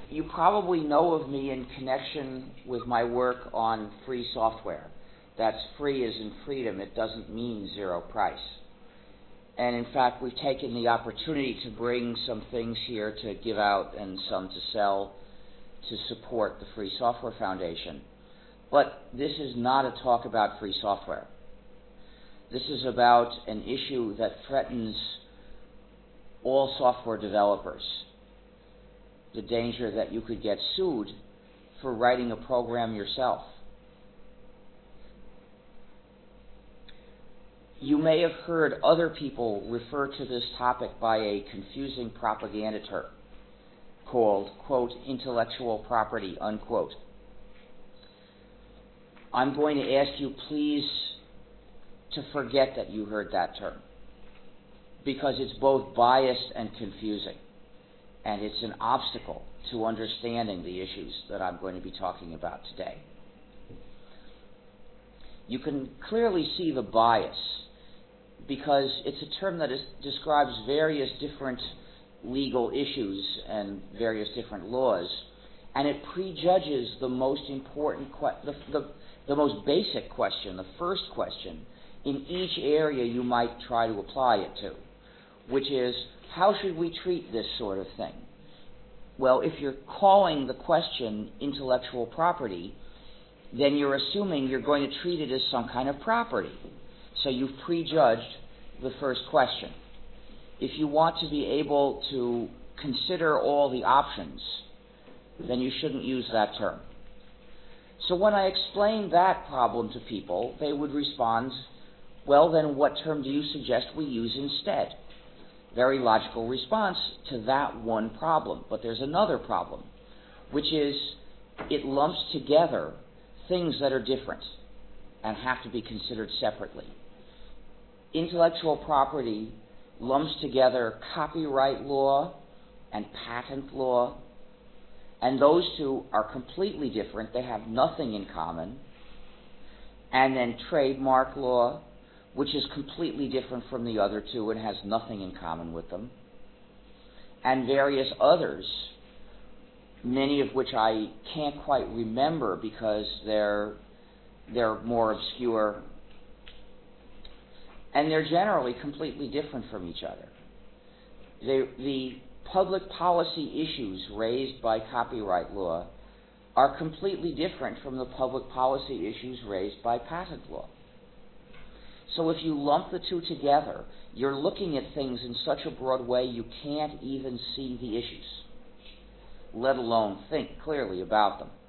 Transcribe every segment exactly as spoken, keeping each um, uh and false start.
you probably know of me in connection with my work on free software. That's free as in freedom. It doesn't mean zero price. And in fact, we've taken the opportunity to bring some things here to give out and some to sell to support the Free Software Foundation. But this is not a talk about free software. This is about an issue that threatens all software developers. The danger that you could get sued for writing a program yourself. You may have heard other people refer to this topic by a confusing propaganda term called, quote, intellectual property, unquote. I'm going to ask you please to forget that you heard that term, because it's both biased and confusing, and it's an obstacle to understanding the issues that I'm going to be talking about today. You can clearly see the bias, because it's a term that is, describes various different legal issues and various different laws, and it prejudges the most important, que- the, the, the most basic question, the first question, in each area you might try to apply it to, which is, how should we treat this sort of thing? Well, if you're calling the question intellectual property, then you're assuming you're going to treat it as some kind of property. So you've prejudged the first question. If you want to be able to consider all the options, then you shouldn't use that term. So when I explain that problem to people, they would respond, well, then what term do you suggest we use instead? Very logical response to that one problem. But there's another problem, which is it lumps together things that are different and have to be considered separately. Intellectual property lumps together copyright law and patent law, and those two are completely different. They have nothing in common. And then trademark law, which is completely different from the other two and has nothing in common with them. And various others, many of which I can't quite remember because they're they're more obscure. And they're generally completely different from each other. They, the public policy issues raised by copyright law are completely different from the public policy issues raised by patent law. So if you lump the two together, you're looking at things in such a broad way you can't even see the issues, let alone think clearly about them.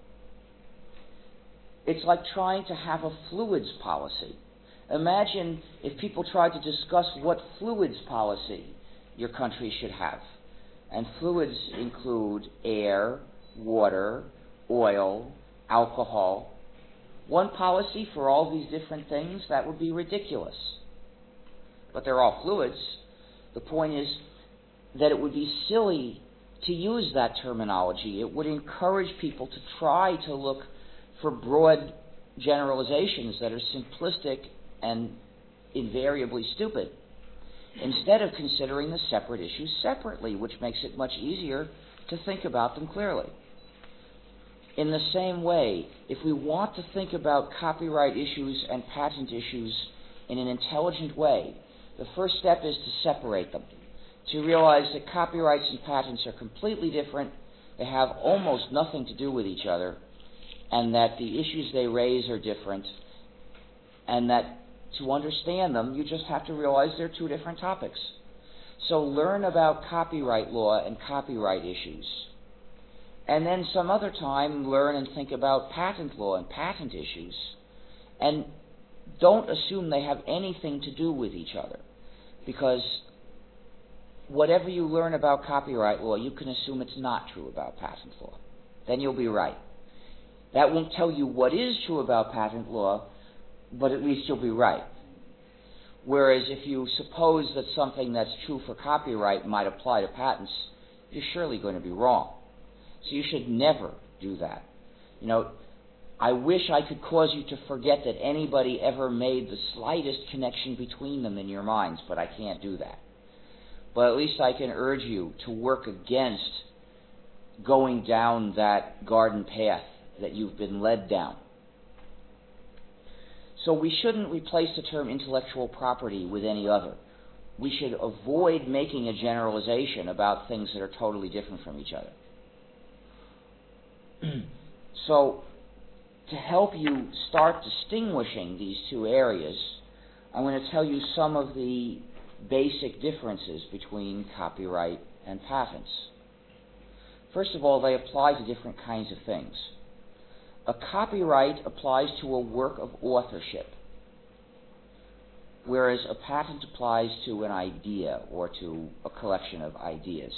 It's like trying to have a fluids policy. Imagine if people tried to discuss what fluids policy your country should have. And fluids include air, water, oil, alcohol. One policy for all these different things, that would be ridiculous. But they're all fluids. The point is that it would be silly to use that terminology. It would encourage people to try to look for broad generalizations that are simplistic and invariably stupid, instead of considering the separate issues separately, which makes it much easier to think about them clearly. In the same way, if we want to think about copyright issues and patent issues in an intelligent way, the first step is to separate them, to realize that copyrights and patents are completely different, they have almost nothing to do with each other, and that the issues they raise are different, and that to understand them, you just have to realize they're two different topics. So learn about copyright law and copyright issues. And then some other time, learn and think about patent law and patent issues. And don't assume they have anything to do with each other, because whatever you learn about copyright law, you can assume it's not true about patent law. Then you'll be right. That won't tell you what is true about patent law, but at least you'll be right. Whereas if you suppose that something that's true for copyright might apply to patents, you're surely going to be wrong. So you should never do that. You know, I wish I could cause you to forget that anybody ever made the slightest connection between them in your minds, but I can't do that. But at least I can urge you to work against going down that garden path that you've been led down. So we shouldn't replace the term intellectual property with any other. We should avoid making a generalization about things that are totally different from each other. So, to help you start distinguishing these two areas, I'm going to tell you some of the basic differences between copyright and patents. First of all, they apply to different kinds of things. A copyright applies to a work of authorship, whereas a patent applies to an idea or to a collection of ideas.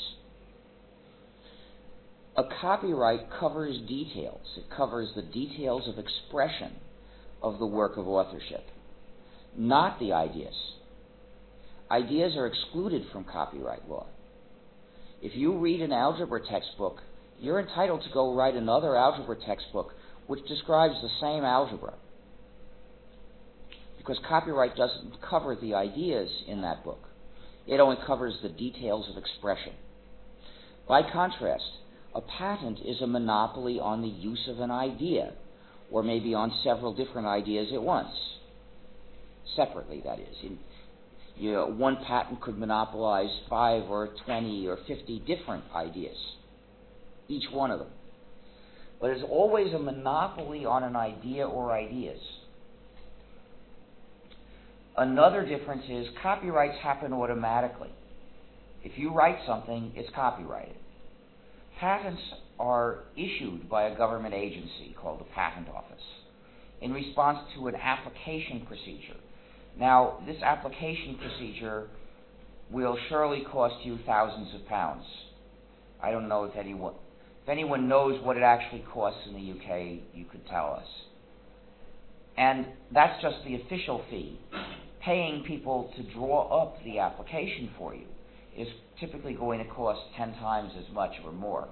A copyright covers details. It covers the details of expression of the work of authorship, not the ideas. Ideas are excluded from copyright law. If you read an algebra textbook, you're entitled to go write another algebra textbook which describes the same algebra, because copyright doesn't cover the ideas in that book. It only covers the details of expression. By contrast, a patent is a monopoly on the use of an idea, or maybe on several different ideas at once. Separately, that is. In, you know, one patent could monopolize five or twenty or fifty different ideas, each one of them. But it's always a monopoly on an idea or ideas. Another difference is copyrights happen automatically. If you write something, it's copyrighted. Patents are issued by a government agency called the Patent Office in response to an application procedure. Now, this application procedure will surely cost you thousands of pounds. I don't know if anyone, if anyone knows what it actually costs in the U K, you could tell us. And that's just the official fee. Paying people to draw up the application for you is typically going to cost ten times as much or more.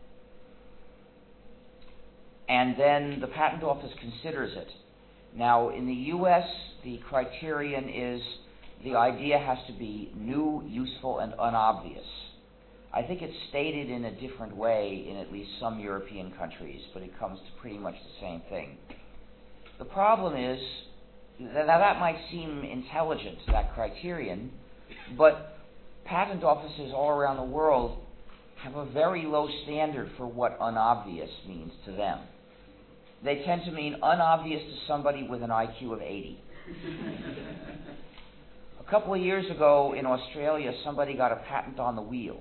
And then the Patent Office considers it. Now, in the U S, the criterion is the idea has to be new, useful, and unobvious. I think it's stated in a different way in at least some European countries, but it comes to pretty much the same thing. The problem is, now that might seem intelligent, that criterion, but patent offices all around the world have a very low standard for what unobvious means to them. They tend to mean unobvious to somebody with an I Q of eighty. A couple of years ago in Australia, somebody got a patent on the wheel.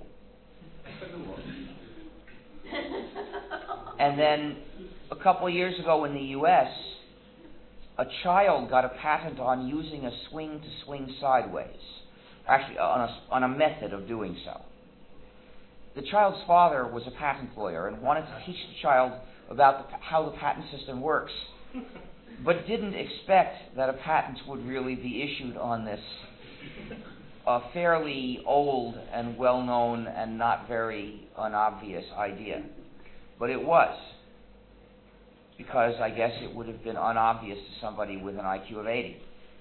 And then a couple of years ago in the U S, a child got a patent on using a swing to swing sideways. Actually, on a, on a method of doing so. The child's father was a patent lawyer and wanted to teach the child about the, how the patent system works, but didn't expect that a patent would really be issued on this uh, fairly old and well-known and not very unobvious idea. But it was, because I guess it would have been unobvious to somebody with an I Q of eighty.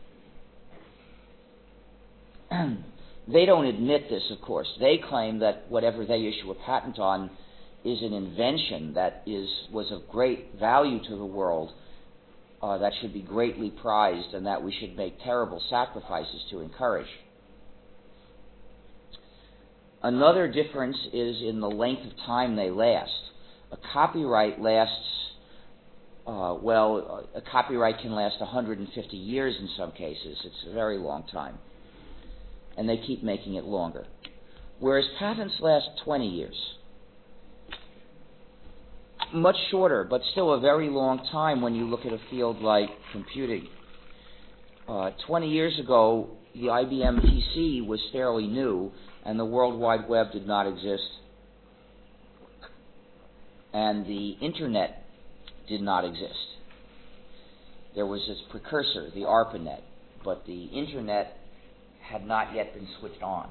They don't admit this, of course. They claim that whatever they issue a patent on is an invention that is was of great value to the world, uh, that should be greatly prized, and that we should make terrible sacrifices to encourage. Another difference is in the length of time they last. A copyright lasts, uh, well, a copyright can last one hundred fifty years in some cases. It's a very long time. And they keep making it longer. Whereas patents last twenty years. Much shorter, but still a very long time when you look at a field like computing. Uh, twenty years ago, the I B M P C was fairly new, and the World Wide Web did not exist. And the Internet did not exist. There was its precursor, the ARPANET, but the Internet had not yet been switched on.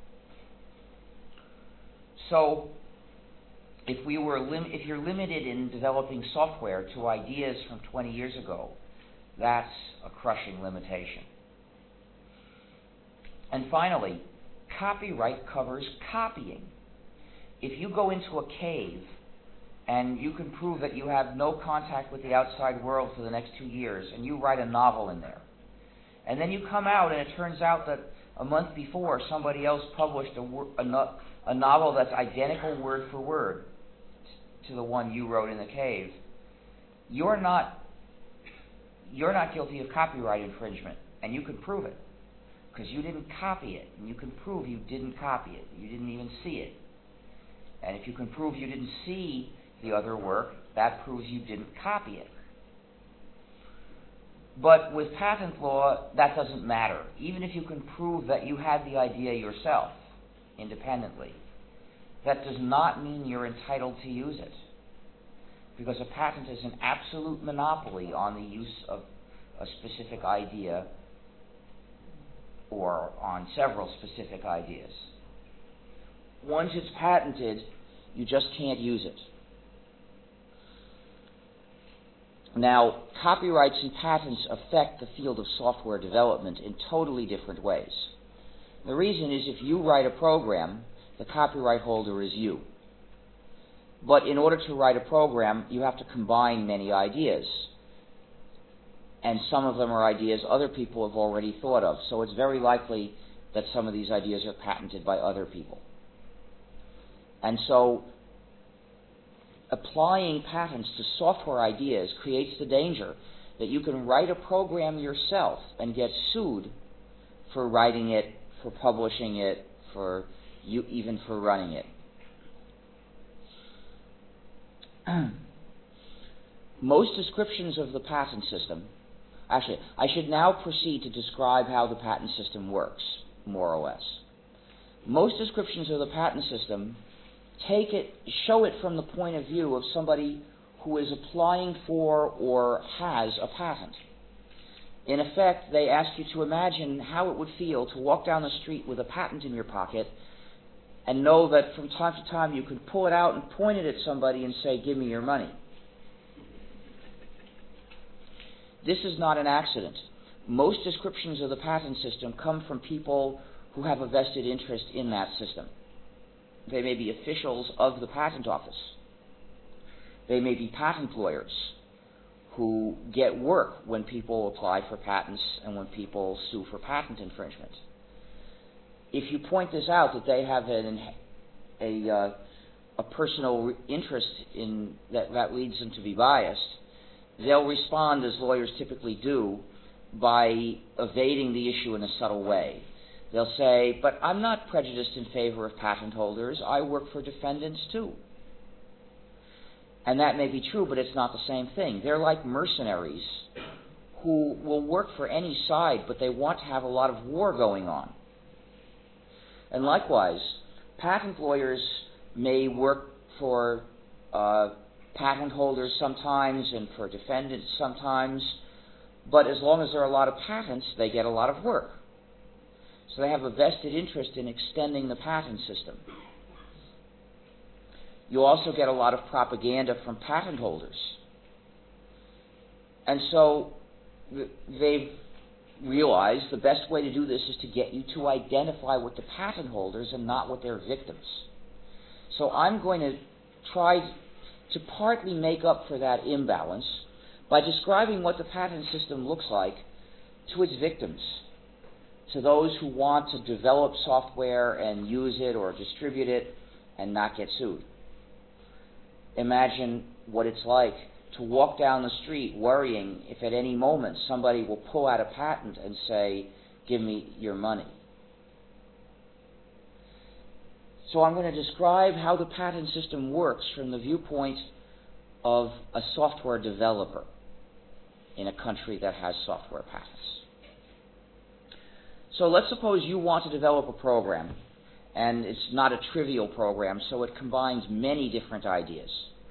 So, if we were lim- if you're limited in developing software to ideas from twenty years ago, that's a crushing limitation. And finally, copyright covers copying. if you go into a cave and you can prove that you have no contact with the outside world for the next two years, and you write a novel in there, and then you come out and it turns out that a month before somebody else published a, wor- a, no- a novel that's identical word for word to the one you wrote in the cave, you're not you're not guilty of copyright infringement, and you can prove it because you didn't copy it, and you can prove you didn't copy it, you didn't even see it. And if you can prove you didn't see the other work, that proves you didn't copy it. But with patent law, that doesn't matter. Even if you can prove that you had the idea yourself, independently, that does not mean you're entitled to use it. Because a patent is an absolute monopoly on the use of a specific idea or on several specific ideas. Once it's patented, you just can't use it. Now, copyrights and patents affect the field of software development in totally different ways. The reason is if you write a program, the copyright holder is you. But in order to write a program, you have to combine many ideas. And some of them are ideas other people have already thought of. So it's very likely that some of these ideas are patented by other people. And so applying patents to software ideas creates the danger that you can write a program yourself and get sued for writing it, for publishing it, for you even for running it. Most descriptions of the patent system, actually, I should now proceed to describe how the patent system works, more or less. Most descriptions of the patent system take it, show it from the point of view of somebody who is applying for or has a patent. In effect, they ask you to imagine how it would feel to walk down the street with a patent in your pocket and know that from time to time you can pull it out and point it at somebody and say, "Give me your money." This is not an accident. Most descriptions of the patent system come from people who have a vested interest in that system. They may be officials of the patent office. They may be patent lawyers who get work when people apply for patents and when people sue for patent infringement. If you point this out, that they have an, a, uh, a personal interest in that, that leads them to be biased, they'll respond, as lawyers typically do, by evading the issue in a subtle way. They'll say, "But I'm not prejudiced in favor of patent holders. I work for defendants too." And that may be true, but it's not the same thing. They're like mercenaries who will work for any side, but they want to have a lot of war going on. And likewise, patent lawyers may work for uh, patent holders sometimes and for defendants sometimes, but as long as there are a lot of patents, they get a lot of work. So they have a vested interest in extending the patent system. You also get a lot of propaganda from patent holders. And so they've realized the best way to do this is to get you to identify with the patent holders and not with their victims. So I'm going to try to partly make up for that imbalance by describing what the patent system looks like to its victims, to those who want to develop software and use it or distribute it and not get sued. Imagine what it's like to walk down the street worrying if at any moment somebody will pull out a patent and say, "Give me your money." So I'm going to describe how the patent system works from the viewpoint of a software developer in a country that has software patents. So let's suppose you want to develop a program, and it's not a trivial program, so it combines many different ideas.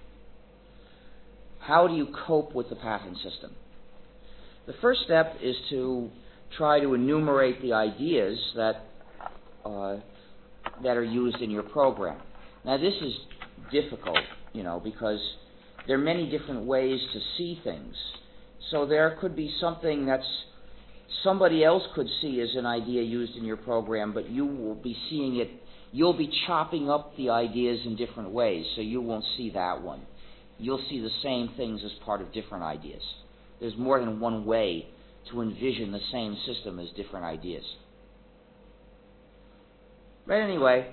How do you cope with the patent system? The first step is to try to enumerate the ideas that uh, that are used in your program. Now, this is difficult, you know, because there are many different ways to see things. So there could be something that's somebody else could see as an idea used in your program, but you will be seeing it you'll be chopping up the ideas in different ways, so you won't see that one. You'll see the same things as part of different ideas. There's more than one way to envision the same system as different ideas. But anyway,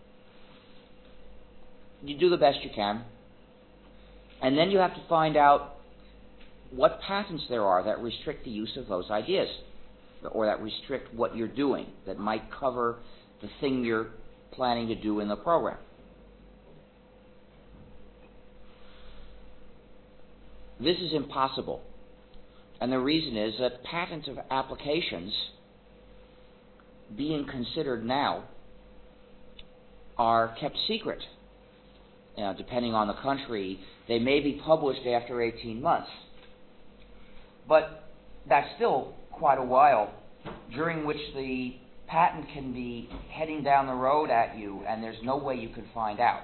you do the best you can, and then you have to find out what patents there are that restrict the use of those ideas, or that restrict what you're doing, that might cover the thing you're planning to do in the program. This is impossible, and the reason is that patent applications being considered now are kept secret. You know, depending on the country, they may be published after eighteen months. But that's still quite a while, during which the patent can be heading down the road at you and there's no way you can find out.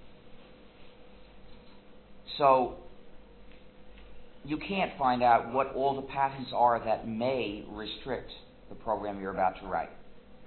So you can't find out what all the patents are that may restrict the program you're about to write.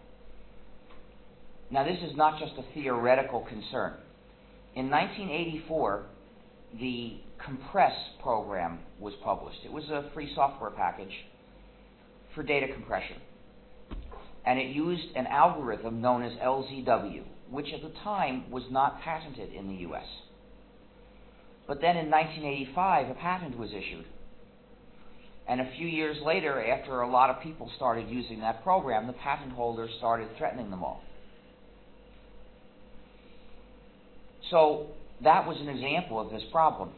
Now, this is not just a theoretical concern. In nineteen eighty-four, the Compress program was published. It was a free software package for data compression. And it used an algorithm known as L Z W, which at the time was not patented in the U S. But then in nineteen eighty-five, a patent was issued. And a few years later, after a lot of people started using that program, the patent holders started threatening them all. So that was an example of this problem.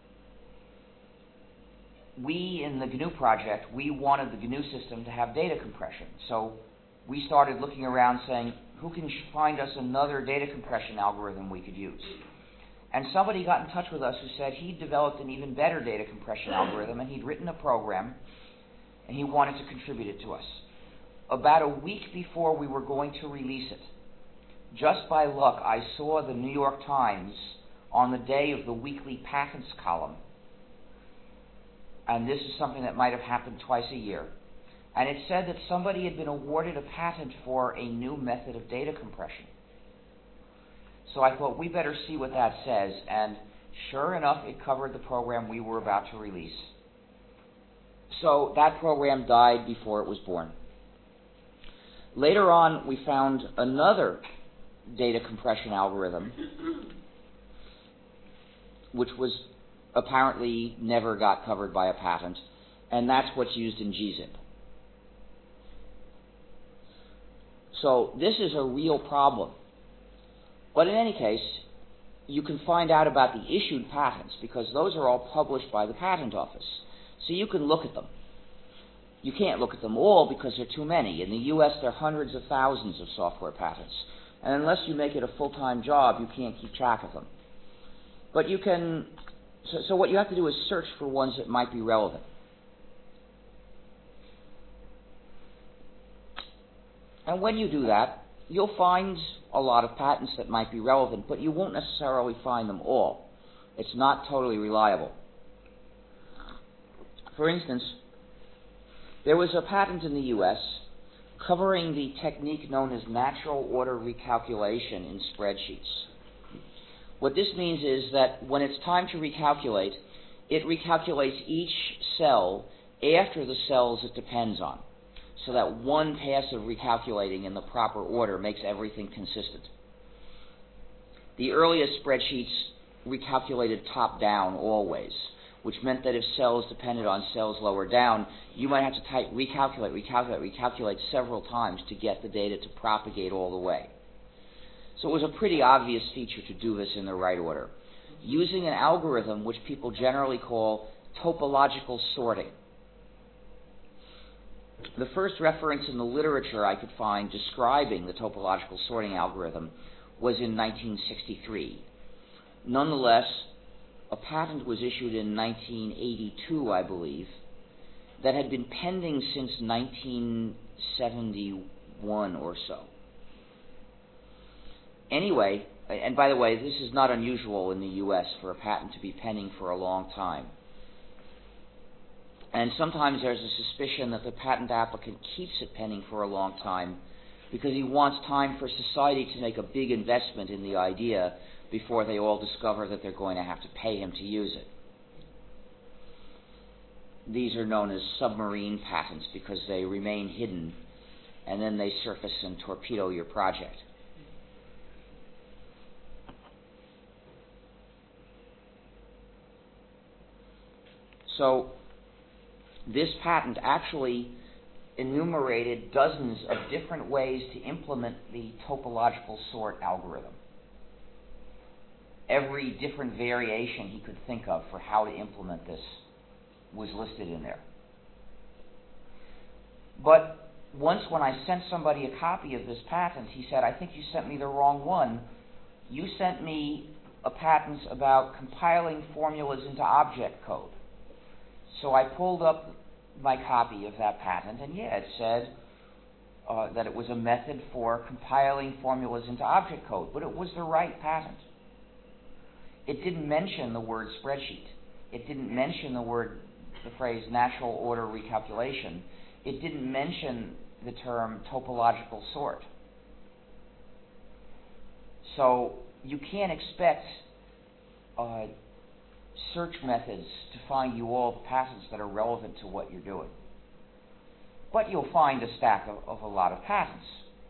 We, in the G N U project, we wanted the G N U system to have data compression. So we started looking around saying, who can find us another data compression algorithm we could use? And somebody got in touch with us who said he'd developed an even better data compression algorithm, and he'd written a program, and he wanted to contribute it to us. About a week before we were going to release it, just by luck, I saw the New York Times on the day of the weekly patents column. And this is something that might have happened twice a year. And it said that somebody had been awarded a patent for a new method of data compression. So I thought, we better see what that says. And sure enough, it covered the program we were about to release. So that program died before it was born. Later on, we found another data compression algorithm, which was apparently never got covered by a patent, and that's what's used in G zip. So this is a real problem. But in any case, you can find out about the issued patents because those are all published by the patent office. So you can look at them. You can't look at them all because there are too many. In the U S, there are hundreds of thousands of software patents. And unless you make it a full-time job, you can't keep track of them. But you can, so, so what you have to do is search for ones that might be relevant. And when you do that, you'll find a lot of patents that might be relevant, but you won't necessarily find them all. It's not totally reliable. For instance, there was a patent in the U S covering the technique known as natural order recalculation in spreadsheets. What this means is that when it's time to recalculate, it recalculates each cell after the cells it depends on, so that one pass of recalculating in the proper order makes everything consistent. The earliest spreadsheets recalculated top-down always, which meant that if cells depended on cells lower down, you might have to type recalculate, recalculate, recalculate several times to get the data to propagate all the way. So it was a pretty obvious feature to do this in the right order, using an algorithm which people generally call topological sorting. The first reference in the literature I could find describing the topological sorting algorithm was in nineteen sixty-three. Nonetheless, a patent was issued in nineteen eighty-two, I believe, that had been pending since nineteen seventy-one or so. Anyway, and by the way, this is not unusual in the U S for a patent to be pending for a long time. And sometimes there's a suspicion that the patent applicant keeps it pending for a long time because he wants time for society to make a big investment in the idea before they all discover that they're going to have to pay him to use it. These are known as submarine patents because they remain hidden and then they surface and torpedo your project. So this patent actually enumerated dozens of different ways to implement the topological sort algorithm. Every different variation he could think of for how to implement this was listed in there. But once when I sent somebody a copy of this patent, he said, I think you sent me the wrong one. You sent me a patent about compiling formulas into object code. So I pulled up my copy of that patent, and yeah, it said uh, that it was a method for compiling formulas into object code, but it was the right patent. It didn't mention the word spreadsheet. It didn't mention the word, the phrase natural order recalculation. It didn't mention the term topological sort. So you can't expect uh, search methods to find you all the patents that are relevant to what you're doing. But you'll find a stack of, of a lot of patents.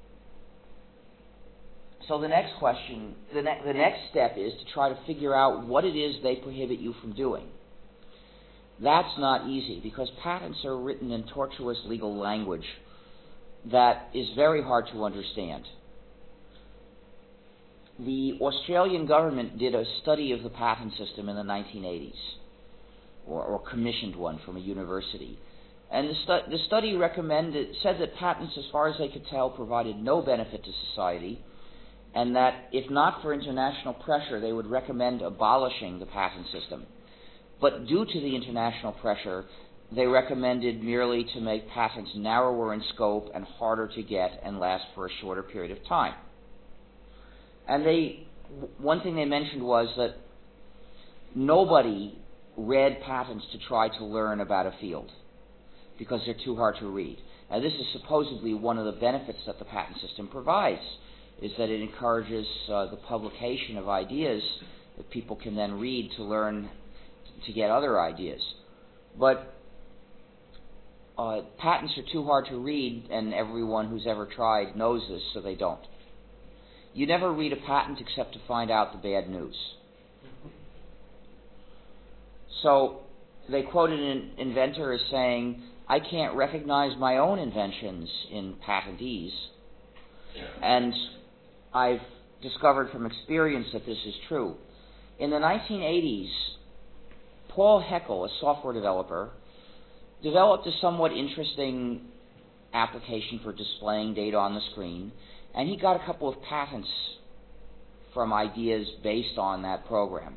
So the next question, the, ne- the next step is to try to figure out what it is they prohibit you from doing. That's not easy because patents are written in tortuous legal language that is very hard to understand. The Australian government did a study of the patent system in the nineteen eighties, or, or commissioned one from a university. And the, stu- the study recommended, said that patents, as far as they could tell, provided no benefit to society, and that if not for international pressure, they would recommend abolishing the patent system. But due to the international pressure, they recommended merely to make patents narrower in scope and harder to get and last for a shorter period of time. And they, one thing they mentioned was that nobody read patents to try to learn about a field because they're too hard to read. Now, this is supposedly one of the benefits that the patent system provides, is that it encourages uh, the publication of ideas that people can then read to learn to get other ideas. But uh, patents are too hard to read, and everyone who's ever tried knows this, so they don't. You never read a patent except to find out the bad news. So they quoted an inventor as saying, I can't recognize my own inventions in patentees. And I've discovered from experience that this is true. In the nineteen eighties, Paul Heckel, a software developer, developed a somewhat interesting application for displaying data on the screen, and he got a couple of patents from ideas based on that program.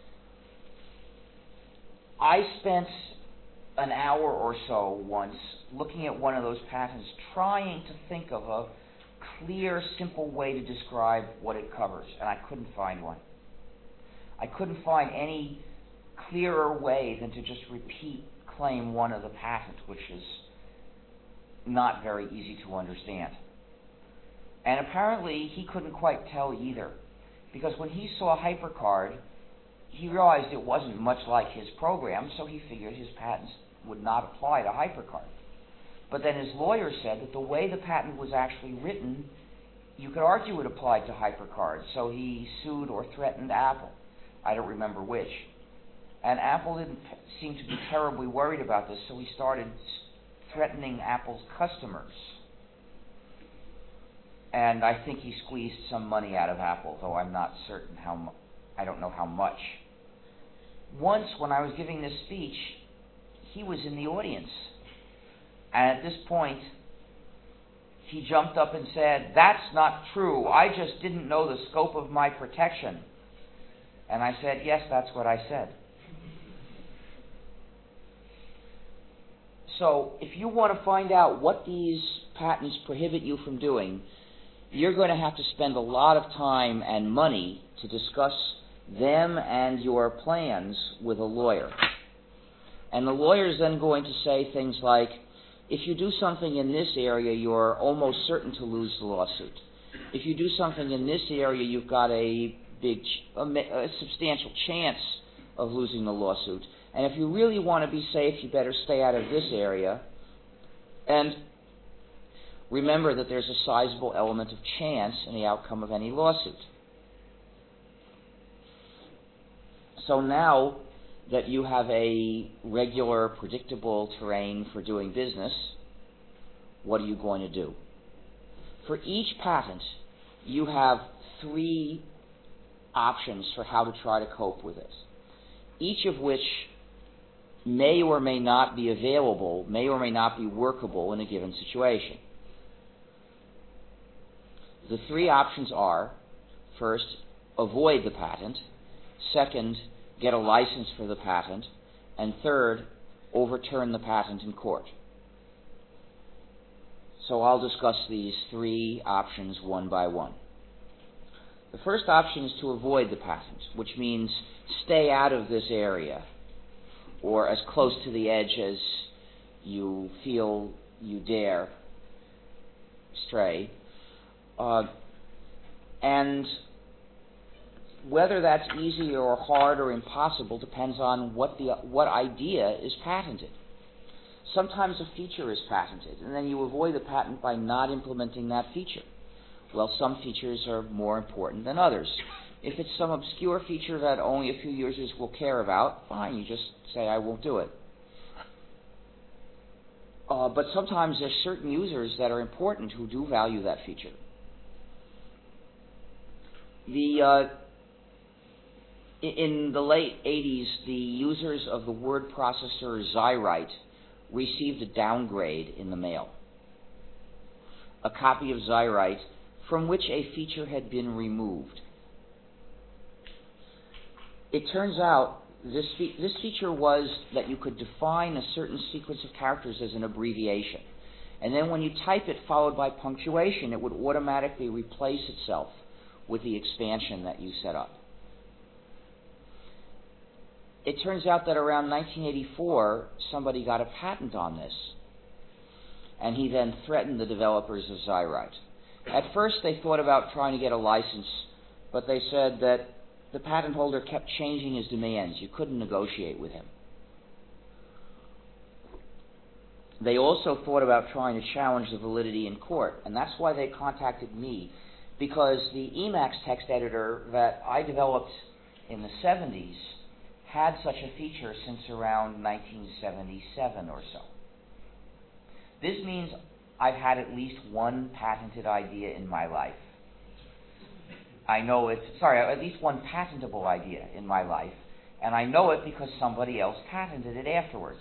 I spent an hour or so once looking at one of those patents, trying to think of a clear, simple way to describe what it covers, and I couldn't find one. I couldn't find any clearer way than to just repeat claim one of the patent, which is not very easy to understand. And apparently he couldn't quite tell either, because when he saw HyperCard, he realized it wasn't much like his program, so he figured his patents would not apply to HyperCard. But then his lawyer said that the way the patent was actually written, you could argue it applied to HyperCard, so he sued or threatened Apple. I don't remember which. And Apple didn't seem to be terribly worried about this, so he started threatening Apple's customers. And I think he squeezed some money out of Apple, though I'm not certain how much. I don't know how much. Once, when I was giving this speech, he was in the audience. And at this point, he jumped up and said, "That's not true. I just didn't know the scope of my protection." And I said, "Yes, that's what I said." So if you want to find out what these patents prohibit you from doing, you're going to have to spend a lot of time and money to discuss them and your plans with a lawyer. And the lawyer is then going to say things like, If you do something in this area, you're almost certain to lose the lawsuit. If you do something in this area, you've got a big, a, a substantial chance of losing the lawsuit. And if you really want to be safe, you better stay out of this area. And remember that there's a sizable element of chance in the outcome of any lawsuit. So now that you have a regular, predictable terrain for doing business, what are you going to do? For each patent, you have three options for how to try to cope with it, each of which may or may not be available, may or may not be workable in a given situation. The three options are, first, avoid the patent, second, get a license for the patent, and third, overturn the patent in court. So I'll discuss these three options one by one. The first option is to avoid the patent, which means stay out of this area, or as close to the edge as you feel you dare stray. Uh, and whether that's easy or hard or impossible depends on what the what idea is patented. Sometimes a feature is patented, and then you avoid the patent by not implementing that feature. Well, some features are more important than others. If it's some obscure feature that only a few users will care about, fine, you just say, I won't do it. Uh, but sometimes there's certain users that are important who do value that feature. The uh, in the late eighties, the users of the word processor Xywrite received a downgrade in the mail. A copy of Xywrite from which a feature had been removed. It turns out this, fe- this feature was that you could define a certain sequence of characters as an abbreviation. And then when you type it followed by punctuation, it would automatically replace itself with the expansion that you set up. It turns out that around nineteen eighty-four, somebody got a patent on this, and he then threatened the developers of Xywrite. At first, they thought about trying to get a license, but they said that the patent holder kept changing his demands. You couldn't negotiate with him. They also thought about trying to challenge the validity in court, and that's why they contacted me, because the Emacs text editor that I developed in the seventies had such a feature since around nineteen seventy-seven or so. This means I've had at least one patented idea in my life. I know it's, sorry, at least one patentable idea in my life, and I know it because somebody else patented it afterwards.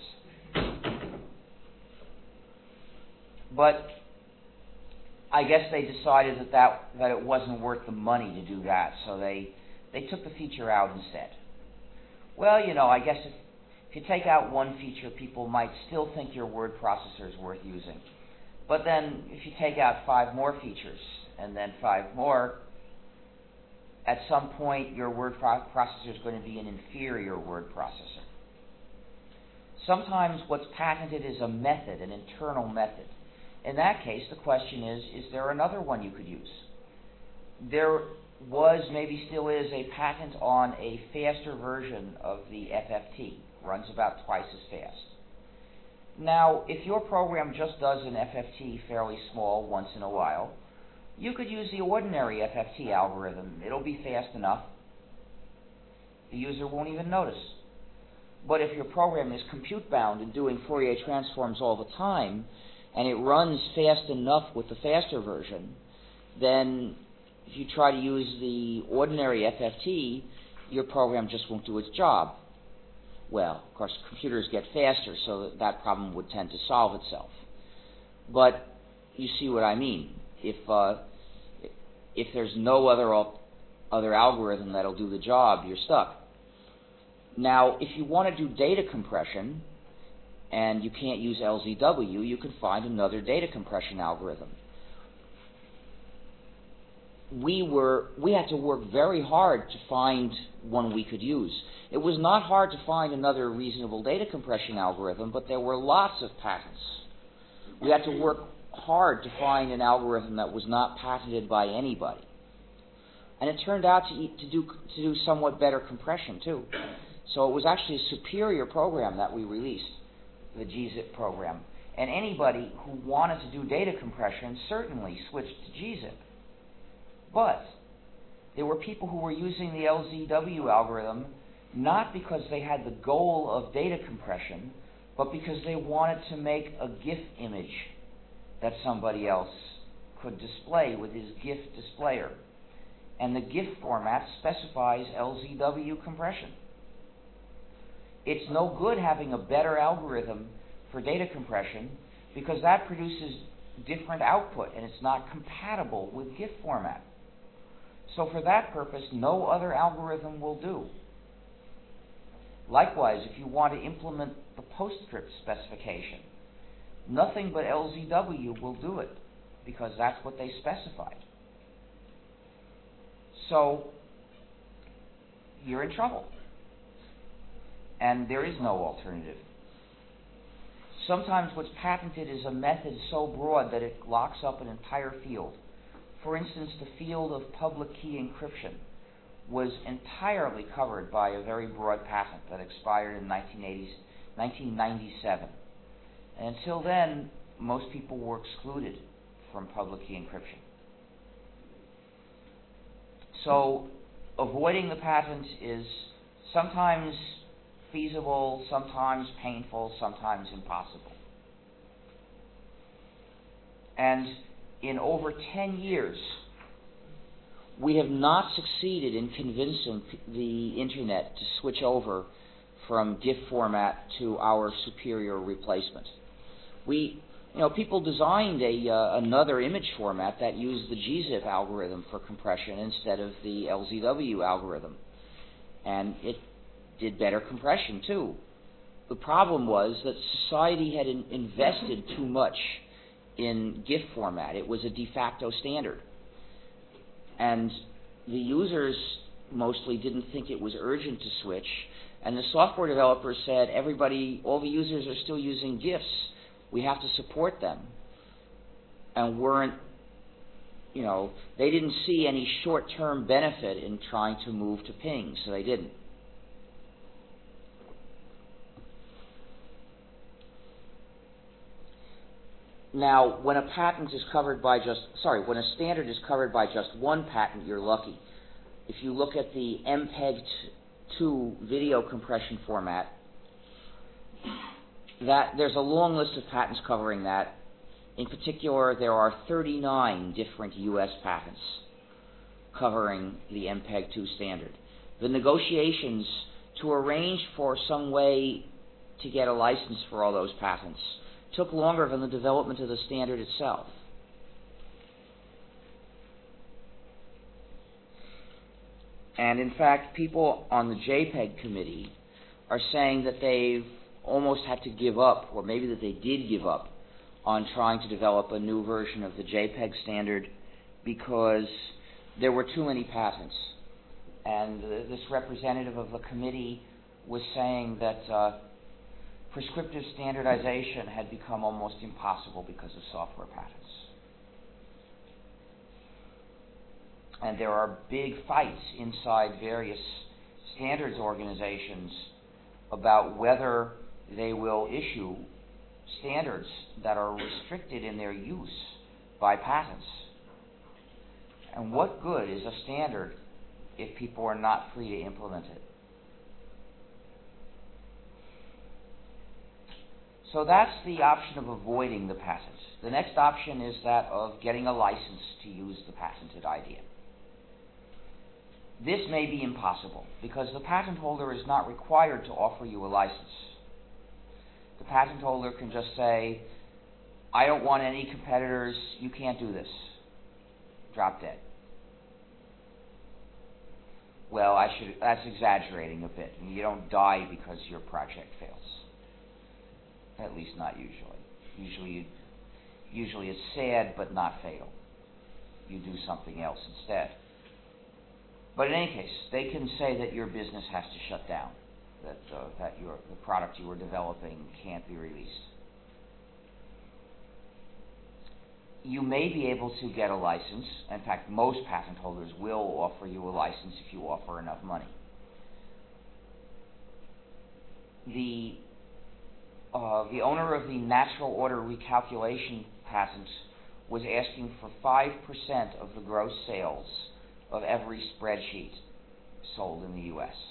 But I guess they decided that, that, that it wasn't worth the money to do that, so they, they took the feature out instead. Well, you know, I guess if, if you take out one feature, people might still think your word processor is worth using. But then if you take out five more features, and then five more, at some point your word pro- processor is going to be an inferior word processor. Sometimes what's patented is a method, an internal method. In that case, the question is, is there another one you could use? There was, maybe still is, a patent on a faster version of the F F T. Runs about twice as fast. Now, if your program just does an F F T fairly small once in a while, you could use the ordinary F F T algorithm. It'll be fast enough. The user won't even notice. But if your program is compute-bound and doing Fourier transforms all the time, and it runs fast enough with the faster version, then if you try to use the ordinary F F T, your program just won't do its job. Well, of course, computers get faster, so that, that problem would tend to solve itself. But you see what I mean. If uh, if there's no other al- other algorithm that'll do the job, you're stuck. Now, if you want to do data compression, and you can't use L Z W, you can find another data compression algorithm. We were we had to work very hard to find one we could use. It was not hard to find another reasonable data compression algorithm, but there were lots of patents We had to work hard to find an algorithm that was not patented by anybody. And it turned out to, to do to do somewhat better compression, too. So it was actually a superior program that we released, the G zip program. And anybody who wanted to do data compression certainly switched to G zip. But there were people who were using the L Z W algorithm not because they had the goal of data compression, but because they wanted to make a GIF image that somebody else could display with his GIF displayer. And the GIF format specifies L Z W compression. It's no good having a better algorithm for data compression because that produces different output and it's not compatible with GIF format. So for that purpose, no other algorithm will do. Likewise, if you want to implement the PostScript specification, nothing but L Z W will do it because that's what they specified. So you're in trouble. And there is no alternative. Sometimes what's patented is a method so broad that it locks up an entire field. For instance, the field of public key encryption was entirely covered by a very broad patent that expired in nineteen ninety-seven. And until then, most people were excluded from public key encryption. So avoiding the patent is sometimes feasible, sometimes painful, sometimes impossible. And in over ten years, we have not succeeded in convincing the Internet to switch over from GIF format to our superior replacement. We, you know, people designed a uh, another image format that used the G zip algorithm for compression instead of the L Z W algorithm, and it did better compression too. The problem was that society had in invested too much in GIF format. It was a de facto standard. And the users mostly didn't think it was urgent to switch. And the software developers said, everybody, all the users are still using GIFs. We have to support them. And weren't, you know, they didn't see any short-term benefit in trying to move to ping, so they didn't. Now, when a patent is covered by just, sorry, when a standard is covered by just one patent, you're lucky. If you look at the M P E G two video compression format, that there's a long list of patents covering that. In particular, there are thirty-nine different U S patents covering the M P E G two standard. The negotiations to arrange for some way to get a license for all those patents took longer than the development of the standard itself. And in fact, people on the JPEG committee are saying that they've almost had to give up, or maybe that they did give up, on trying to develop a new version of the JPEG standard because there were too many patents. And uh, this representative of the committee was saying that uh, prescriptive standardization had become almost impossible because of software patents. And there are big fights inside various standards organizations about whether they will issue standards that are restricted in their use by patents. And what good is a standard if people are not free to implement it? So that's the option of avoiding the patent. The next option is that of getting a license to use the patented idea. This may be impossible because the patent holder is not required to offer you a license. The patent holder can just say, I don't want any competitors, you can't do this. Drop dead. Well, I should, that's exaggerating a bit. You don't die because your project fails. At least not usually. Usually, usually it's sad but not fatal. You do something else instead. But in any case, they can say that your business has to shut down, that uh, that your the product you were developing can't be released. you may be able to get a license. In fact, most patent holders will offer you a license if you offer enough money. The, uh, the owner of the natural order recalculation patent was asking for five percent of the gross sales of every spreadsheet sold in the U S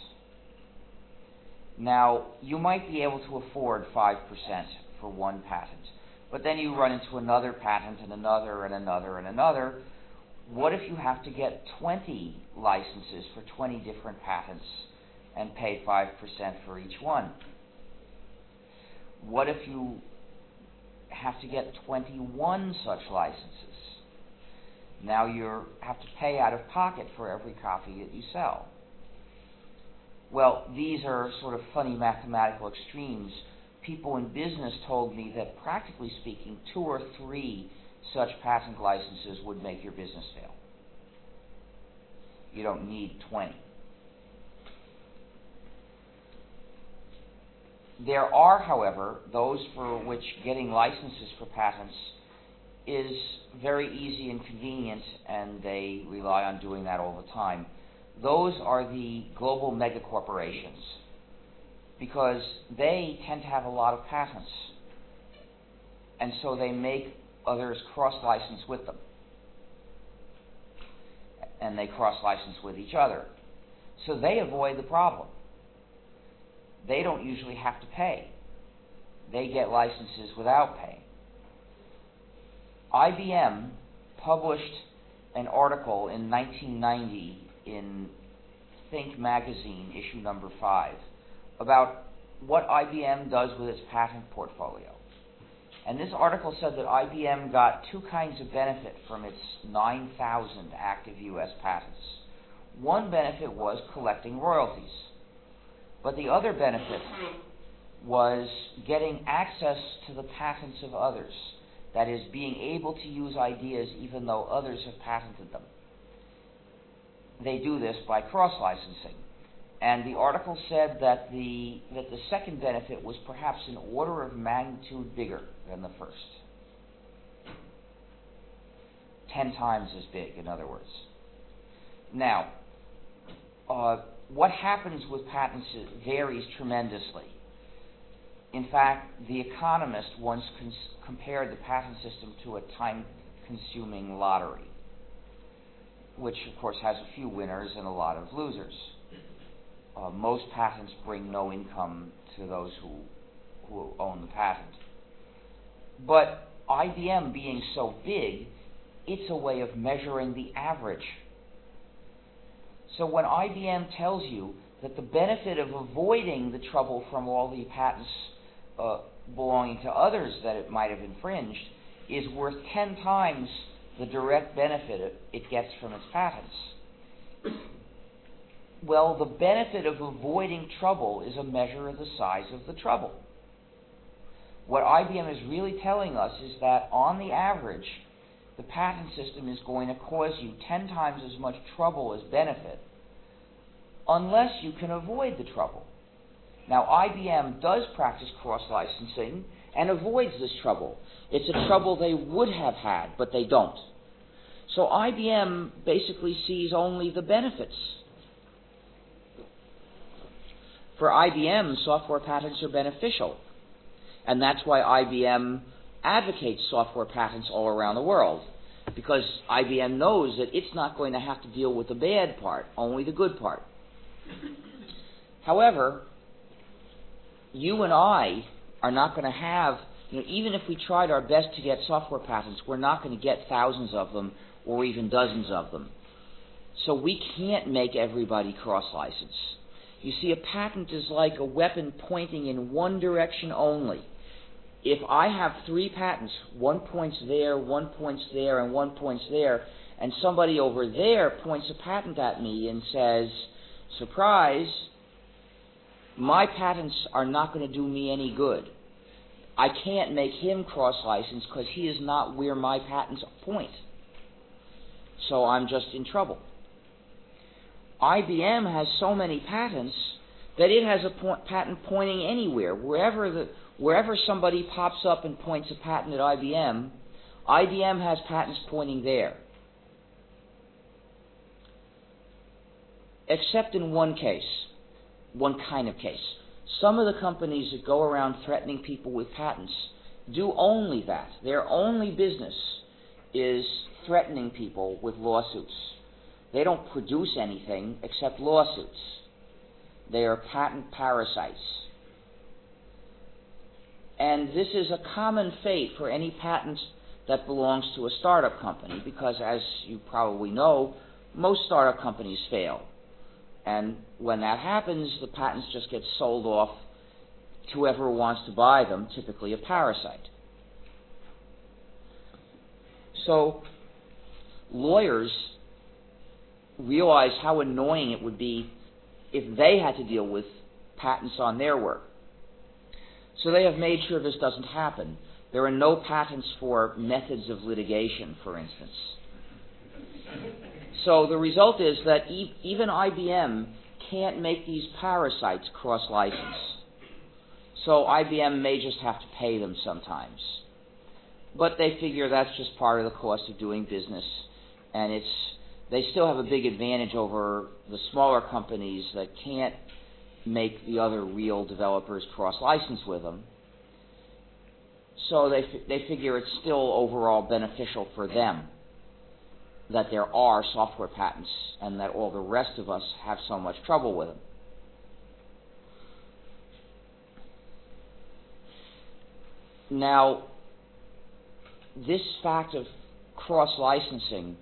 Now, you might be able to afford five percent for one patent, but then you run into another patent and another and another and another. What if you have to get twenty licenses for twenty different patents and pay five percent for each one? What if you have to get twenty-one such licenses? Now you have to pay out of pocket for every copy that you sell. Well, these are sort of funny mathematical extremes. People in business told me that, practically speaking, two or three such patent licenses would make your business fail. You don't need twenty. There are, however, those for which getting licenses for patents is very easy and convenient, and they rely on doing that all the time. Those are the global megacorporations, because they tend to have a lot of patents, and so they make others cross-license with them, and they cross-license with each other. So they avoid the problem. They don't usually have to pay. They get licenses without paying. I B M published an article in nineteen ninety in Think magazine, issue number five, about what I B M does with its patent portfolio. And this article said that I B M got two kinds of benefit from its nine thousand active U S patents. One benefit was collecting royalties, but the other benefit was getting access to the patents of others. That is, being able to use ideas even though others have patented them. They do this by cross-licensing. And the article said that the, that the second benefit was perhaps an order of magnitude bigger than the first. Ten times as big, in other words. Now, uh, what happens with patents varies tremendously. In fact, The Economist once cons- compared the patent system to a time-consuming lottery, which, of course, has a few winners and a lot of losers. Uh, most patents bring no income to those who, who own the patent. But I B M being so big, it's a way of measuring the average. So when I B M tells you that the benefit of avoiding the trouble from all the patents uh, belonging to others that it might have infringed is worth ten times the direct benefit it, it gets from its patents, well, the benefit of avoiding trouble is a measure of the size of the trouble. What I B M is really telling us is that, on the average, the patent system is going to cause you ten times as much trouble as benefit, unless you can avoid the trouble. Now, I B M does practice cross-licensing and avoids this trouble. It's a trouble they would have had, but they don't. So I B M basically sees only the benefits. For I B M, software patents are beneficial, and that's why I B M advocates software patents all around the world, because I B M knows that it's not going to have to deal with the bad part, only the good part. However, you and I are not going to have, you know, even if we tried our best to get software patents, we're not going to get thousands of them or even dozens of them. So we can't make everybody cross-license. You see, a patent is like a weapon pointing in one direction only. If I have three patents, one points there, one points there, and one points there, and somebody over there points a patent at me and says, surprise, my patents are not going to do me any good. I can't make him cross-license because he is not where my patents point. So I'm just in trouble. I B M has so many patents that it has a point, patent pointing anywhere. Wherever the, wherever somebody pops up and points a patent at I B M, I B M has patents pointing there. Except in one case, one kind of case. Some of the companies that go around threatening people with patents do only that. Their only business is threatening people with lawsuits. They don't produce anything except lawsuits. They are patent parasites. And this is a common fate for any patent that belongs to a startup company, because as you probably know, most startup companies fail. And when that happens, the patents just get sold off to whoever wants to buy them, typically a parasite. So lawyers realize how annoying it would be if they had to deal with patents on their work. So they have made sure this doesn't happen. There are no patents for methods of litigation, for instance. So the result is that e- even I B M can't make these parasites cross-license. So I B M may just have to pay them sometimes. But they figure that's just part of the cost of doing business, and it's they still have a big advantage over the smaller companies that can't make the other real developers cross-license with them. So they f- they figure it's still overall beneficial for them that there are software patents and that all the rest of us have so much trouble with them. Now, this fact of cross-licensing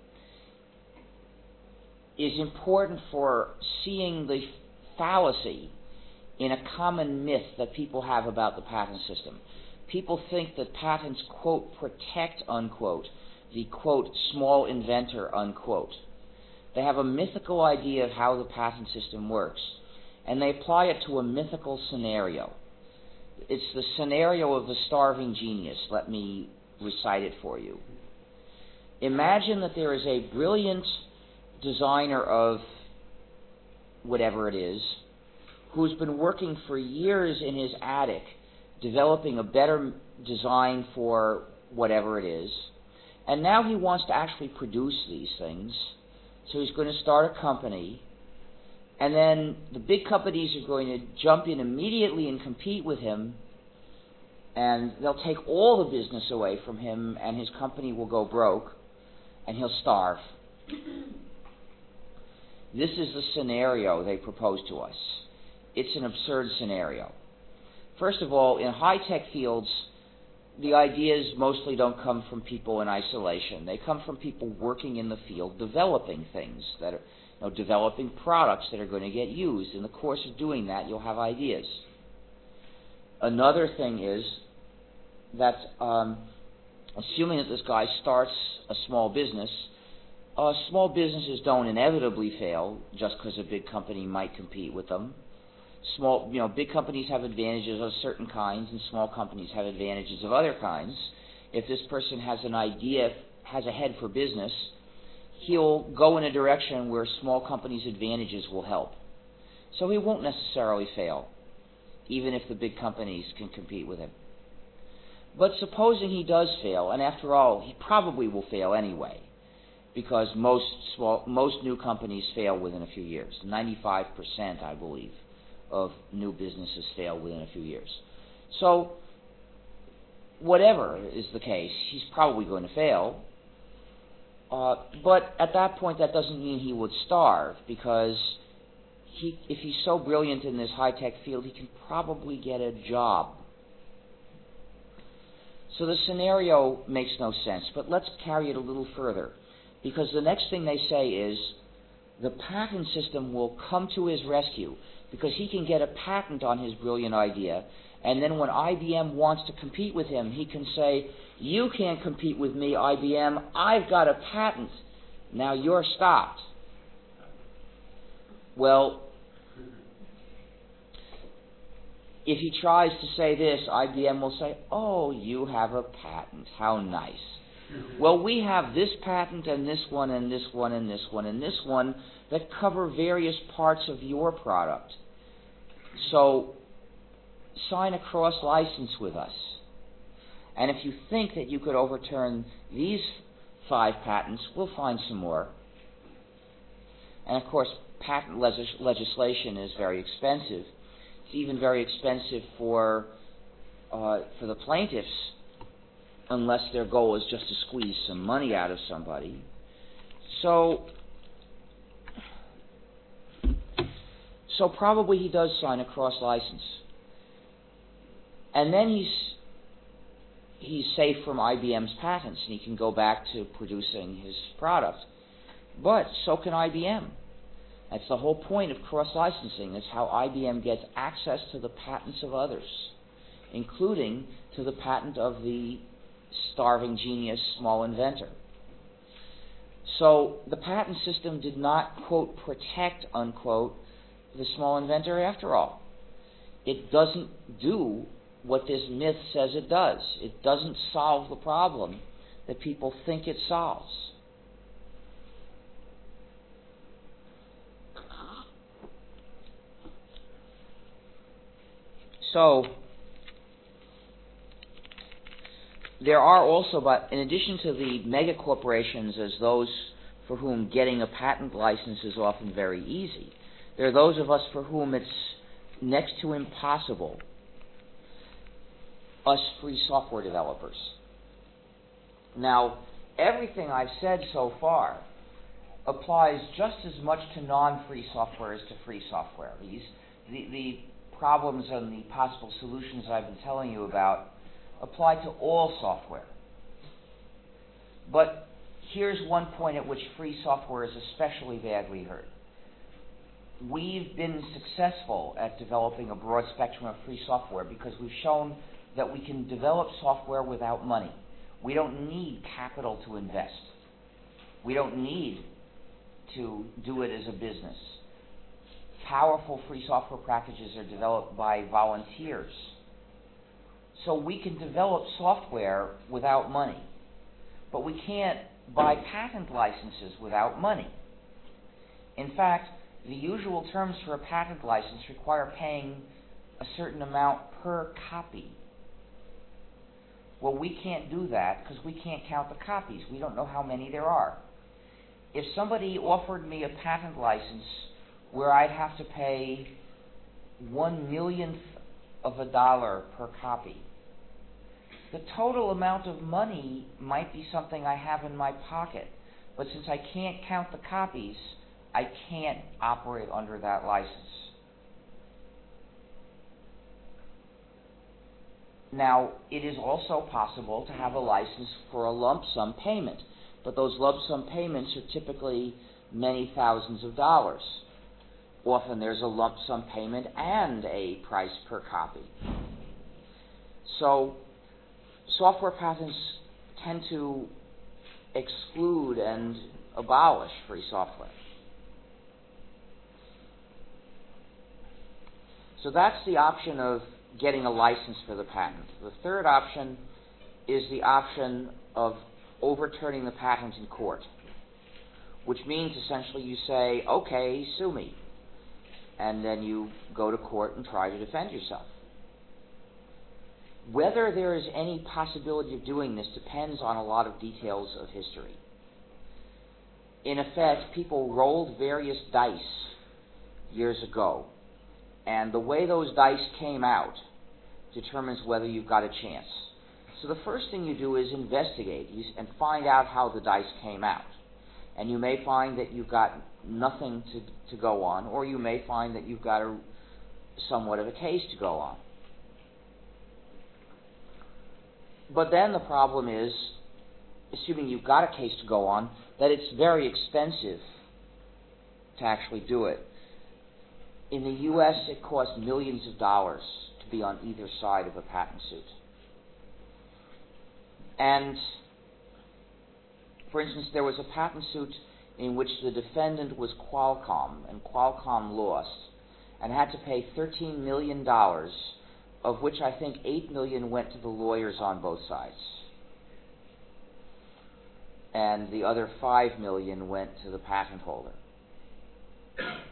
is important for seeing the fallacy in a common myth that people have about the patent system. People think that patents, quote, protect, unquote, the, quote, small inventor, unquote. They have a mythical idea of how the patent system works, and they apply it to a mythical scenario. It's the scenario of the starving genius. Let me recite it for you. Imagine that there is a brilliant designer of whatever it is who's been working for years in his attic developing a better design for whatever it is, and now he wants to actually produce these things, so he's going to start a company, and then the big companies are going to jump in immediately and compete with him, and they'll take all the business away from him, and his company will go broke, and he'll starve. This is the scenario they propose to us. It's an absurd scenario. First of all, in high-tech fields, the ideas mostly don't come from people in isolation. They come from people working in the field, developing things, that are, you know, developing products that are going to get used. In the course of doing that, you'll have ideas. Another thing is that, um, assuming that this guy starts a small business, uh, small businesses don't inevitably fail just because a big company might compete with them. Small, you know, big companies have advantages of certain kinds, and small companies have advantages of other kinds. If this person has an idea, has a head for business, he'll go in a direction where small companies' advantages will help. So he won't necessarily fail, even if the big companies can compete with him. But supposing he does fail, and after all, he probably will fail anyway, because most small, most new companies fail within a few years. ninety-five percent, I believe, of new businesses fail within a few years. So, whatever is the case, he's probably going to fail. Uh, but at that point, that doesn't mean he would starve, because he, if he's so brilliant in this high-tech field, he can probably get a job. So the scenario makes no sense, but let's carry it a little further, because the next thing they say is the patent system will come to his rescue, because he can get a patent on his brilliant idea, and then when I B M wants to compete with him, he can say, you can't compete with me, I B M, I've got a patent, now you're stopped. Well, if he tries to say this, I B M will say, oh, you have a patent, how nice. Well, we have this patent and this one and this one and this one and this one that cover various parts of your product. So sign a cross-license with us. And if you think that you could overturn these five patents, we'll find some more. And of course, patent legis- legislation is very expensive. It's even very expensive for uh, for the plaintiffs, unless their goal is just to squeeze some money out of somebody. So, so probably he does sign a cross-license. And then he's he's safe from I B M's patents, and he can go back to producing his product. But so can I B M. That's the whole point of cross-licensing, is how I B M gets access to the patents of others, including to the patent of the starving genius small inventor. So the patent system did not, quote, protect, unquote, the small inventor after all. It doesn't do what this myth says it does. It doesn't solve the problem that people think it solves. So, there are also, but in addition to the mega corporations as those for whom getting a patent license is often very easy, there are those of us for whom it's next to impossible, us free software developers. Now, everything I've said so far applies just as much to non-free software as to free software. These, the, the problems and the possible solutions I've been telling you about apply to all software. But here's one point at which free software is especially badly hurt. We've been successful at developing a broad spectrum of free software because we've shown that we can develop software without money. We don't need capital to invest. We don't need to do it as a business. Powerful free software packages are developed by volunteers. So we can develop software without money. But we can't buy patent licenses without money. In fact, the usual terms for a patent license require paying a certain amount per copy. Well, we can't do that because we can't count the copies. We don't know how many there are. If somebody offered me a patent license where I'd have to pay one millionth of a dollar per copy, the total amount of money might be something I have in my pocket. But since I can't count the copies, I can't operate under that license. Now, it is also possible to have a license for a lump sum payment, but those lump sum payments are typically many thousands of dollars. Often there's a lump sum payment and a price per copy. So, software patents tend to exclude and abolish free software. So that's the option of getting a license for the patent. The third option is the option of overturning the patent in court, which means essentially you say, okay, sue me, and then you go to court and try to defend yourself. Whether there is any possibility of doing this depends on a lot of details of history. In effect, people rolled various dice years ago, and the way those dice came out determines whether you've got a chance. So the first thing you do is investigate and find out how the dice came out. And you may find that you've got nothing to, to go on, or you may find that you've got a, somewhat of a case to go on. But then the problem is, assuming you've got a case to go on, that it's very expensive to actually do it. In the U S, it costs millions of dollars to be on either side of a patent suit. And, for instance, there was a patent suit in which the defendant was Qualcomm, and Qualcomm lost, and had to pay thirteen million dollars, of which I think eight million dollars went to the lawyers on both sides. And the other five million dollars went to the patent holder.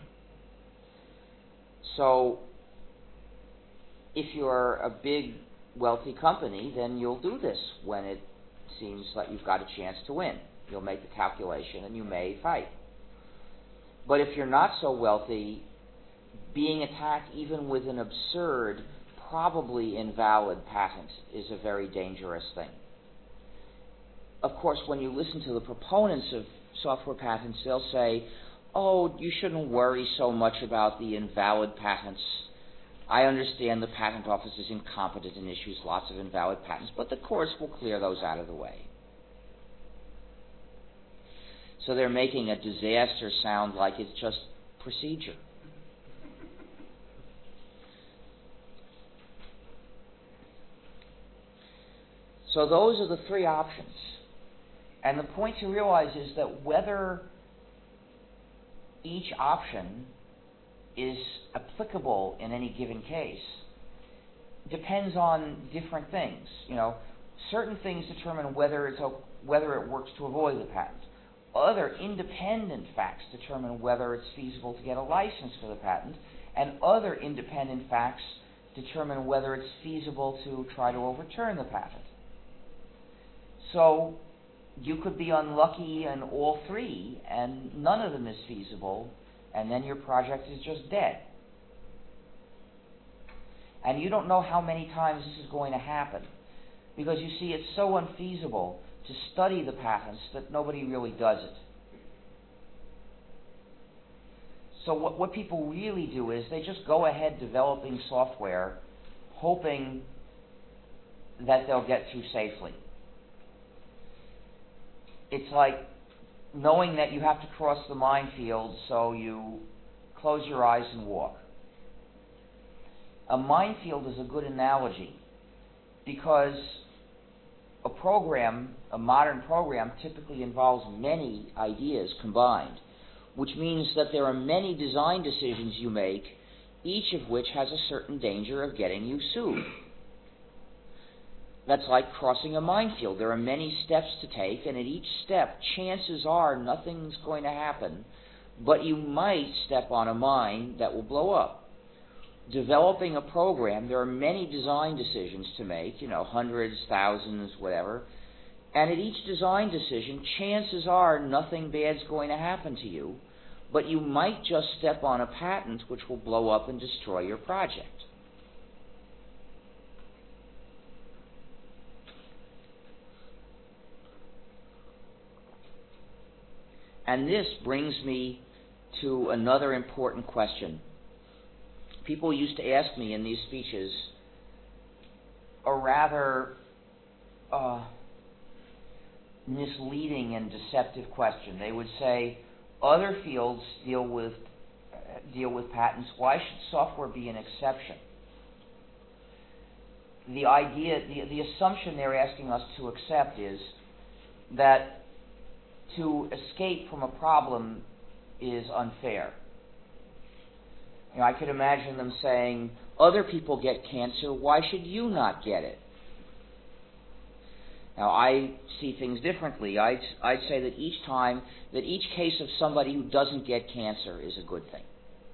So, if you're a big wealthy company, then you'll do this when it seems like you've got a chance to win. You'll make the calculation and you may fight. But if you're not so wealthy, being attacked even with an absurd, probably invalid patent is a very dangerous thing. Of course, when you listen to the proponents of software patents, they'll say, oh, you shouldn't worry so much about the invalid patents. I understand the patent office is incompetent and issues lots of invalid patents, but the courts will clear those out of the way. So they're making a disaster sound like it's just procedure. So those are the three options. And the point to realize is that whether each option is applicable in any given case depends on different things. You know, certain things determine whether it's whether it works to avoid the patent. Other independent facts determine whether it's feasible to get a license for the patent, and other independent facts determine whether it's feasible to try to overturn the patent. So you could be unlucky in all three, and none of them is feasible, and then your project is just dead. And you don't know how many times this is going to happen, because you see, it's so unfeasible to study the patents that nobody really does it. So what, what people really do is they just go ahead developing software, hoping that they'll get through safely. It's like knowing that you have to cross the minefield, so you close your eyes and walk. A minefield is a good analogy because a program, a modern program, typically involves many ideas combined, which means that there are many design decisions you make, each of which has a certain danger of getting you sued. That's like crossing a minefield. There are many steps to take, and at each step, chances are nothing's going to happen, but you might step on a mine that will blow up. Developing a program, there are many design decisions to make, you know, hundreds, thousands, whatever, and at each design decision, chances are nothing bad's going to happen to you, but you might just step on a patent which will blow up and destroy your project. And this brings me to another important question. People used to ask me in these speeches a rather uh, misleading and deceptive question. They would say, other fields deal with uh, deal with patents. Why should software be an exception? The idea, the, the assumption they're asking us to accept is that to escape from a problem is unfair. You know, I could imagine them saying, other people get cancer, why should you not get it? Now, I see things differently. I'd, I'd say that each time, that each case of somebody who doesn't get cancer is a good thing,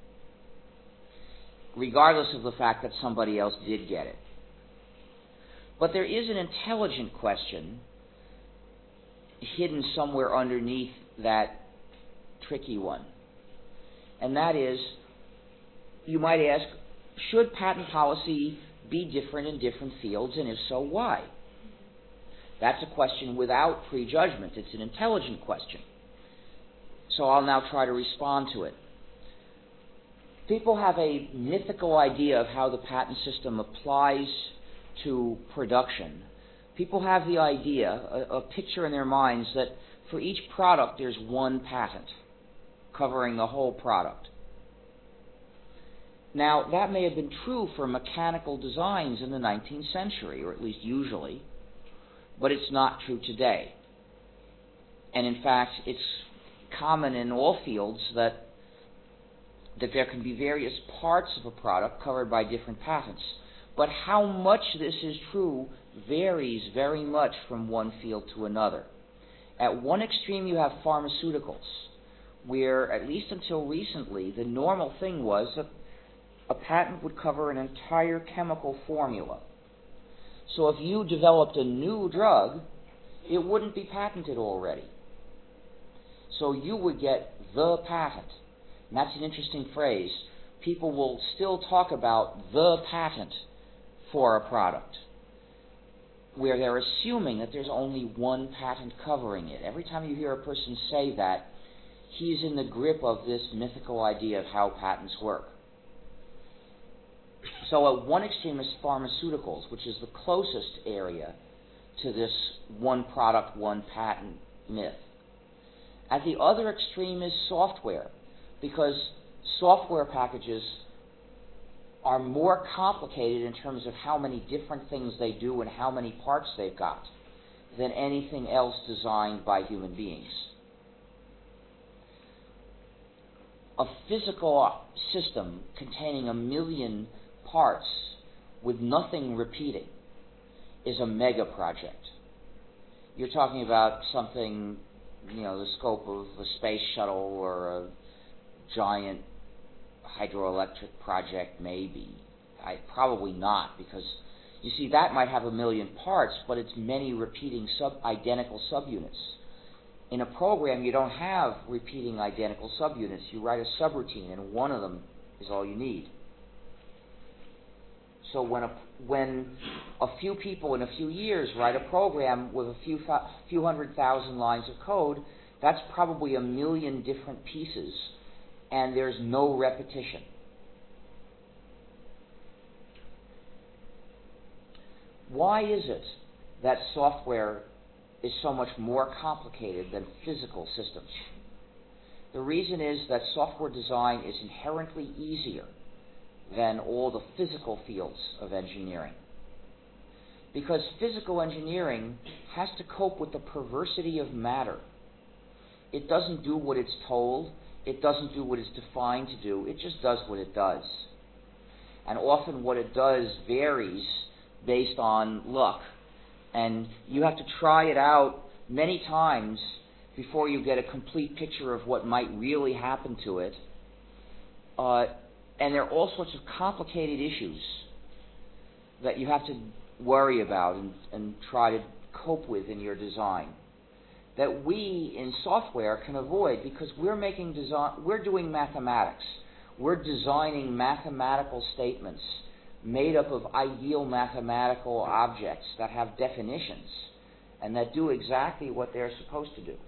regardless of the fact that somebody else did get it. But there is an intelligent question hidden somewhere underneath that tricky one. And that is, you might ask, should patent policy be different in different fields, and if so, why? That's a question without prejudgment. It's an intelligent question. So I'll now try to respond to it. People have a mythical idea of how the patent system applies to production. People have the idea, a, a picture in their minds, that for each product there's one patent covering the whole product. Now, that may have been true for mechanical designs in the nineteenth century, or at least usually, but it's not true today. And in fact, it's common in all fields that, that there can be various parts of a product covered by different patents. But how much this is true varies very much from one field to another. At one extreme you have pharmaceuticals, where, at least until recently, the normal thing was that a patent would cover an entire chemical formula. So if you developed a new drug, it wouldn't be patented already. So you would get the patent. And that's an interesting phrase. People will still talk about the patent for a product, where they're assuming that there's only one patent covering it. Every time you hear a person say that, he's in the grip of this mythical idea of how patents work. So at one extreme is pharmaceuticals, which is the closest area to this one product, one patent myth. At the other extreme is software, because software packages are more complicated in terms of how many different things they do and how many parts they've got than anything else designed by human beings. A physical system containing a million parts with nothing repeating is a mega project. You're talking about something, you know, the scope of a space shuttle or a giant hydroelectric project, maybe. I probably not, because you see, that might have a million parts, but it's many repeating sub identical subunits. In a program, you don't have repeating identical subunits. You write a subroutine, and one of them is all you need. So when a, when a few people in a few years write a program with a few, few hundred thousand lines of code, that's probably a million different pieces, and there's no repetition. Why is it that software is so much more complicated than physical systems? The reason is that software design is inherently easier than all the physical fields of engineering. Because physical engineering has to cope with the perversity of matter. It doesn't do what it's told. It doesn't do what it's defined to do. It just does what it does. And often what it does varies based on luck. And you have to try it out many times before you get a complete picture of what might really happen to it. Uh, and there are all sorts of complicated issues that you have to worry about and, and try to cope with in your design that we in software can avoid, because we're making design, we're doing mathematics. We're designing mathematical statements made up of ideal mathematical objects that have definitions and that do exactly what they're supposed to do.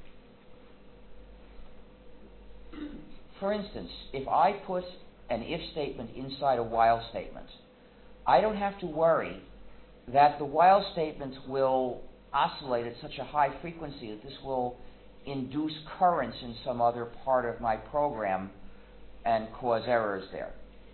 For instance, if I put an if statement inside a while statement, I don't have to worry that the while statement will oscillate at such a high frequency that this will induce currents in some other part of my program and cause errors there.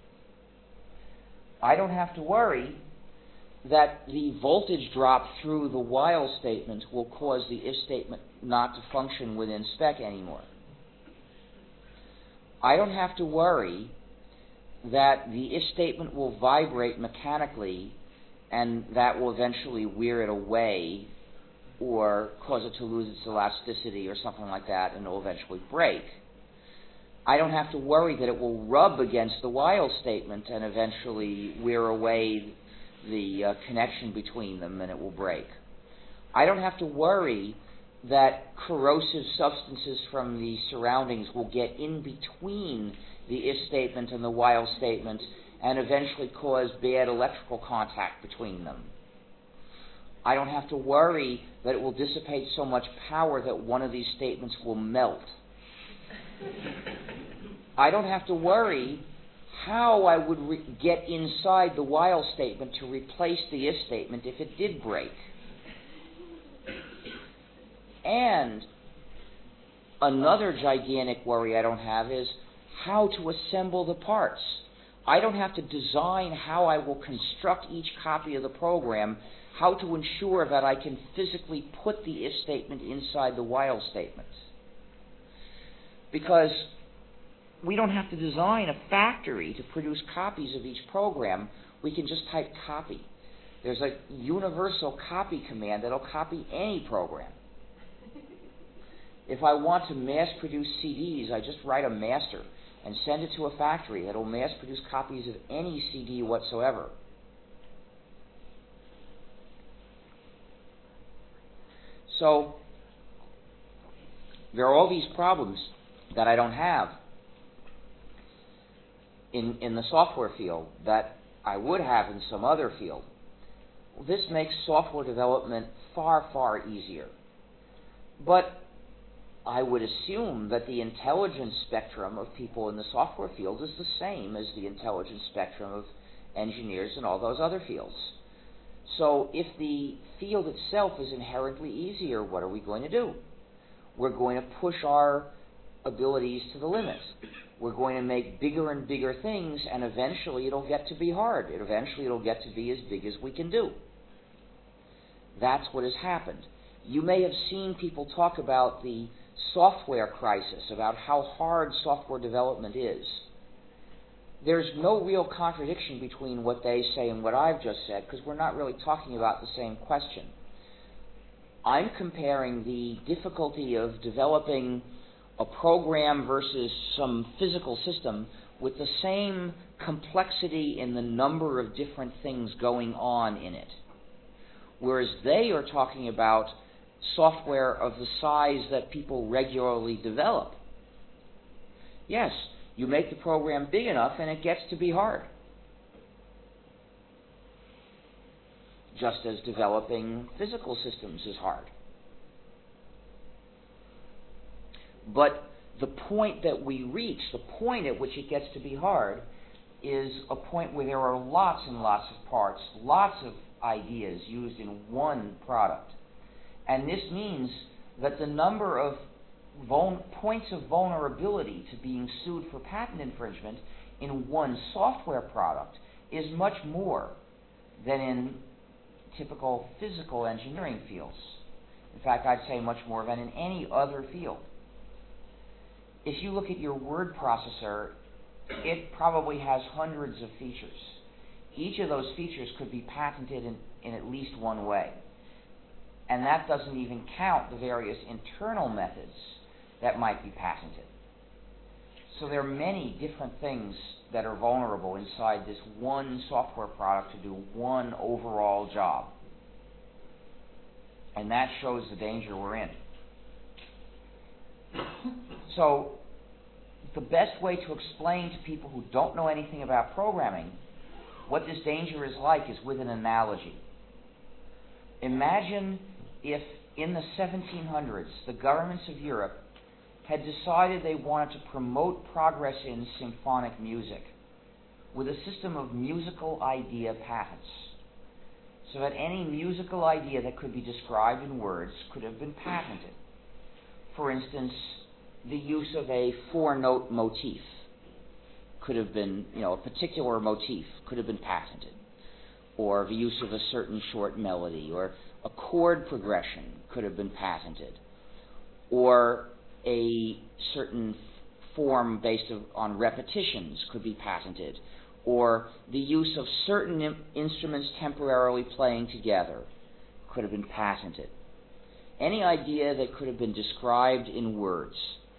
I don't have to worry that the voltage drop through the while statement will cause the if statement not to function within spec anymore. I don't have to worry that the if statement will vibrate mechanically and that will eventually wear it away or cause it to lose its elasticity or something like that, and it will eventually break. I don't have to worry that it will rub against the while statement and eventually wear away the uh, connection between them and it will break. I don't have to worry that corrosive substances from the surroundings will get in between the if statement and the while statement and eventually cause bad electrical contact between them. I don't have to worry that it will dissipate so much power that one of these statements will melt. I don't have to worry how I would re- get inside the while statement to replace the if statement if it did break. And another gigantic worry I don't have is how to assemble the parts. I don't have to design how I will construct each copy of the program, how to ensure that I can physically put the if statement inside the while statement. Because we don't have to design a factory to produce copies of each program. We can just type copy. There's a universal copy command that'll copy any program. If I want to mass produce C Ds, I just write a master and send it to a factory that'll mass produce copies of any C D whatsoever. So there are all these problems that I don't have in, in the software field that I would have in some other field. This makes software development far, far easier. But I would assume that the intelligence spectrum of people in the software field is the same as the intelligence spectrum of engineers in all those other fields. So if the field itself is inherently easier, what are we going to do? We're going to push our abilities to the limit. We're going to make bigger and bigger things, and eventually it'll get to be hard. It eventually it'll get to be as big as we can do. That's what has happened. You may have seen people talk about the software crisis, about how hard software development is. There's no real contradiction between what they say and what I've just said, because we're not really talking about the same question. I'm comparing the difficulty of developing a program versus some physical system with the same complexity in the number of different things going on in it. Whereas they are talking about software of the size that people regularly develop. Yes, you make the program big enough and it gets to be hard. Just as developing physical systems is hard. But the point that we reach, the point at which it gets to be hard, is a point where there are lots and lots of parts, lots of ideas used in one product. And this means that the number of vul- points of vulnerability to being sued for patent infringement in one software product is much more than in typical physical engineering fields. In fact, I'd say much more than in any other field. If you look at your word processor, it probably has hundreds of features. Each of those features could be patented in, in at least one way. And that doesn't even count the various internal methods that might be patented. So there are many different things that are vulnerable inside this one software product to do one overall job. And that shows the danger we're in. So the best way to explain to people who don't know anything about programming what this danger is like is with an analogy. Imagine if in the seventeen hundreds the governments of Europe had decided they wanted to promote progress in symphonic music with a system of musical idea patents, so that any musical idea that could be described in words could have been patented. For instance, the use of a four-note motif could have been, you know, a particular motif could have been patented, or the use of a certain short melody, or a chord progression could have been patented, or a certain form based on repetitions could be patented, or the use of certain im- instruments temporarily playing together could have been patented. Any idea that could have been described in words.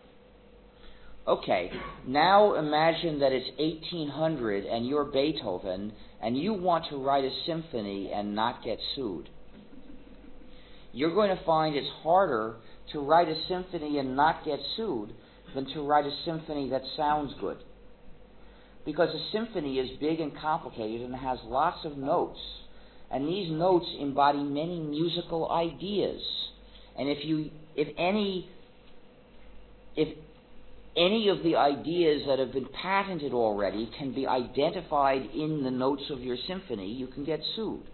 Okay, now imagine that it's eighteen hundred and you're Beethoven and you want to write a symphony and not get sued. You're going to find it's harder to write a symphony and not get sued than to write a symphony that sounds good. Because a symphony is big and complicated and has lots of notes. And these notes embody many musical ideas. And if you, if any, if any of the ideas that have been patented already can be identified in the notes of your symphony, you can get sued.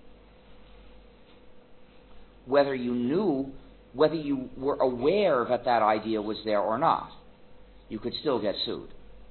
Whether you knew, whether you were aware that that idea was there or not, you could still get sued.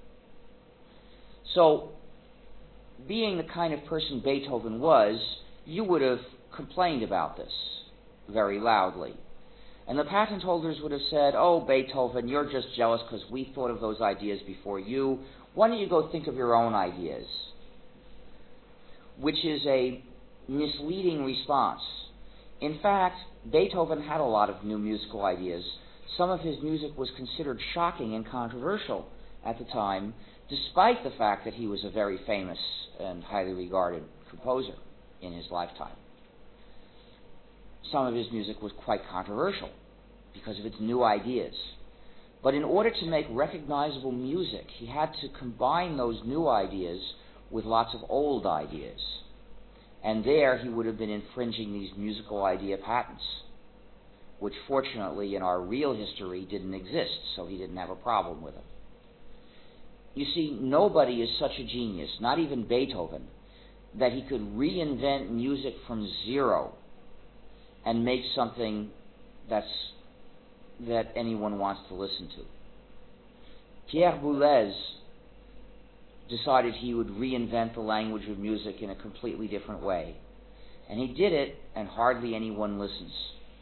So, being the kind of person Beethoven was, you would have complained about this very loudly. And the patent holders would have said, oh, Beethoven, you're just jealous because we thought of those ideas before you. Why don't you go think of your own ideas? Which is a misleading response. In fact, Beethoven had a lot of new musical ideas. Some of his music was considered shocking and controversial at the time, despite the fact that he was a very famous and highly regarded composer in his lifetime. some of his music was quite controversial because of its new ideas. But in order to make recognizable music, he had to combine those new ideas with lots of old ideas. And there he would have been infringing these musical idea patents, which fortunately in our real history didn't exist, so he didn't have a problem with them. You see, nobody is such a genius, not even Beethoven, that he could reinvent music from zero and make something that's that anyone wants to listen to. Pierre Boulez decided he would reinvent the language of music in a completely different way. And he did it, and hardly anyone listens.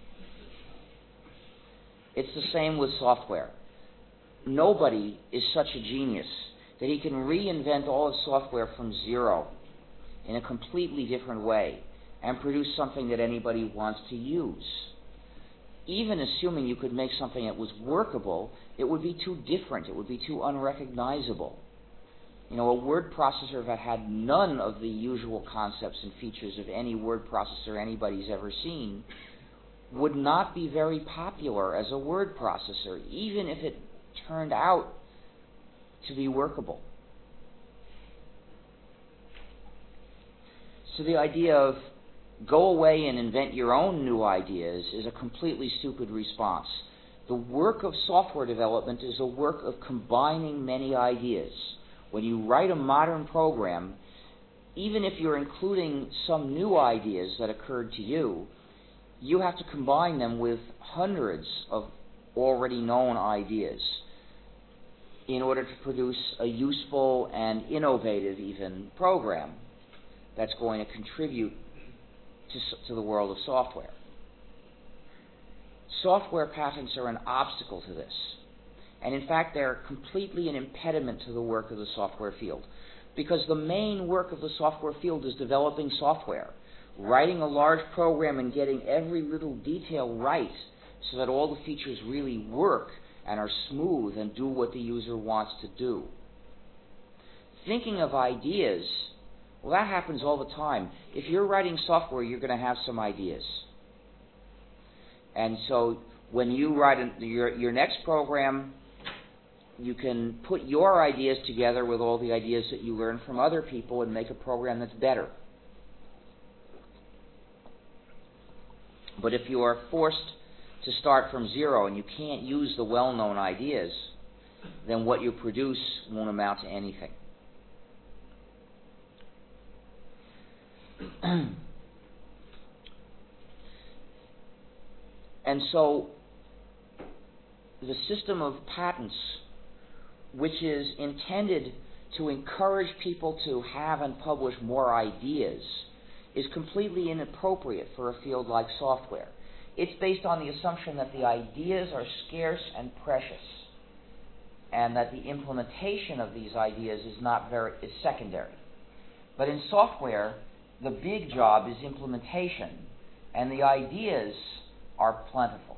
It's the same with software. Nobody is such a genius that he can reinvent all of software from zero in a completely different way and produce something that anybody wants to use. Even assuming you could make something that was workable, it would be too different. It would be too unrecognizable. You know, a word processor that had none of the usual concepts and features of any word processor anybody's ever seen would not be very popular as a word processor, even if it turned out to be workable. So the idea of go away and invent your own new ideas is a completely stupid response. The work of software development is a work of combining many ideas. When you write a modern program, even if you're including some new ideas that occurred to you, you have to combine them with hundreds of already known ideas in order to produce a useful and innovative even program that's going to contribute to, to the world of software. Software patents are an obstacle to this. And in fact, they're completely an impediment to the work of the software field. Because the main work of the software field is developing software, writing a large program and getting every little detail right so that all the features really work and are smooth and do what the user wants to do. Thinking of ideas, well, that happens all the time. If you're writing software, you're going to have some ideas. And so when you write a, your, your next program, you can put your ideas together with all the ideas that you learn from other people and make a program that's better. But if you are forced to start from zero and you can't use the well-known ideas, then what you produce won't amount to anything. And so the system of patents, which is intended to encourage people to have and publish more ideas, is completely inappropriate for a field like software. It's based on the assumption that the ideas are scarce and precious, and that the implementation of these ideas is not very is secondary. But in software, the big job is implementation, and the ideas are plentiful.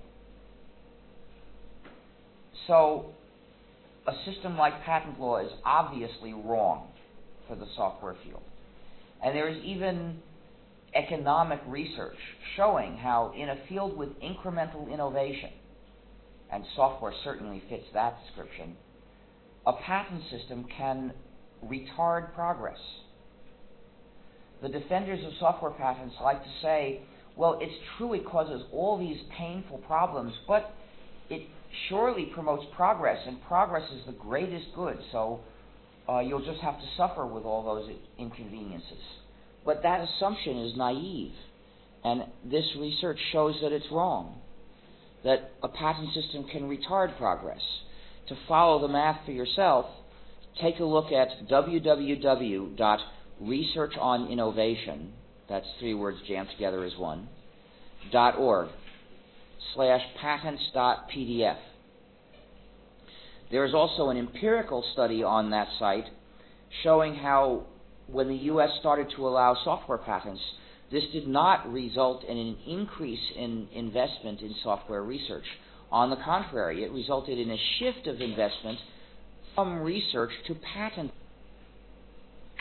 So a system like patent law is obviously wrong for the software field. And there is even economic research showing how in a field with incremental innovation, and software certainly fits that description, a patent system can retard progress. The defenders of software patents like to say, well, it's true it causes all these painful problems, but it surely promotes progress, and progress is the greatest good, so uh, you'll just have to suffer with all those inconveniences. But that assumption is naive, and this research shows that it's wrong, that a patent system can retard progress. To follow the math for yourself, take a look at w w w dot research on innovation, that's three words jammed together as one, dot org, slash patents dot p d f. There is also an empirical study on that site showing how when the U S started to allow software patents, this did not result in an increase in investment in software research. On the contrary, it resulted in a shift of investment from research to patent.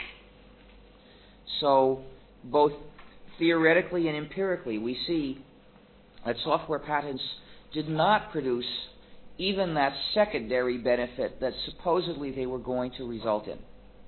So both theoretically and empirically, we see that software patents did not produce even that secondary benefit that supposedly they were going to result in.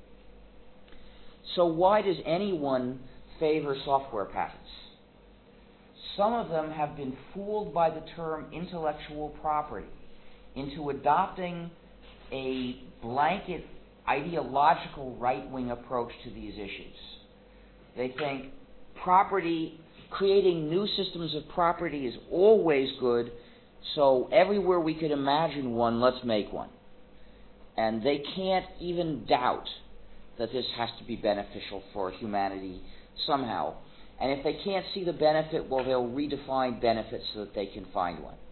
So why does anyone favor software patents? Some of them have been fooled by the term intellectual property into adopting a blanket ideological right-wing approach to these issues. They think property, creating new systems of property is always good, so everywhere we could imagine one, let's make one. And they can't even doubt that this has to be beneficial for humanity somehow. And if they can't see the benefit, well, they'll redefine benefits so that they can find one.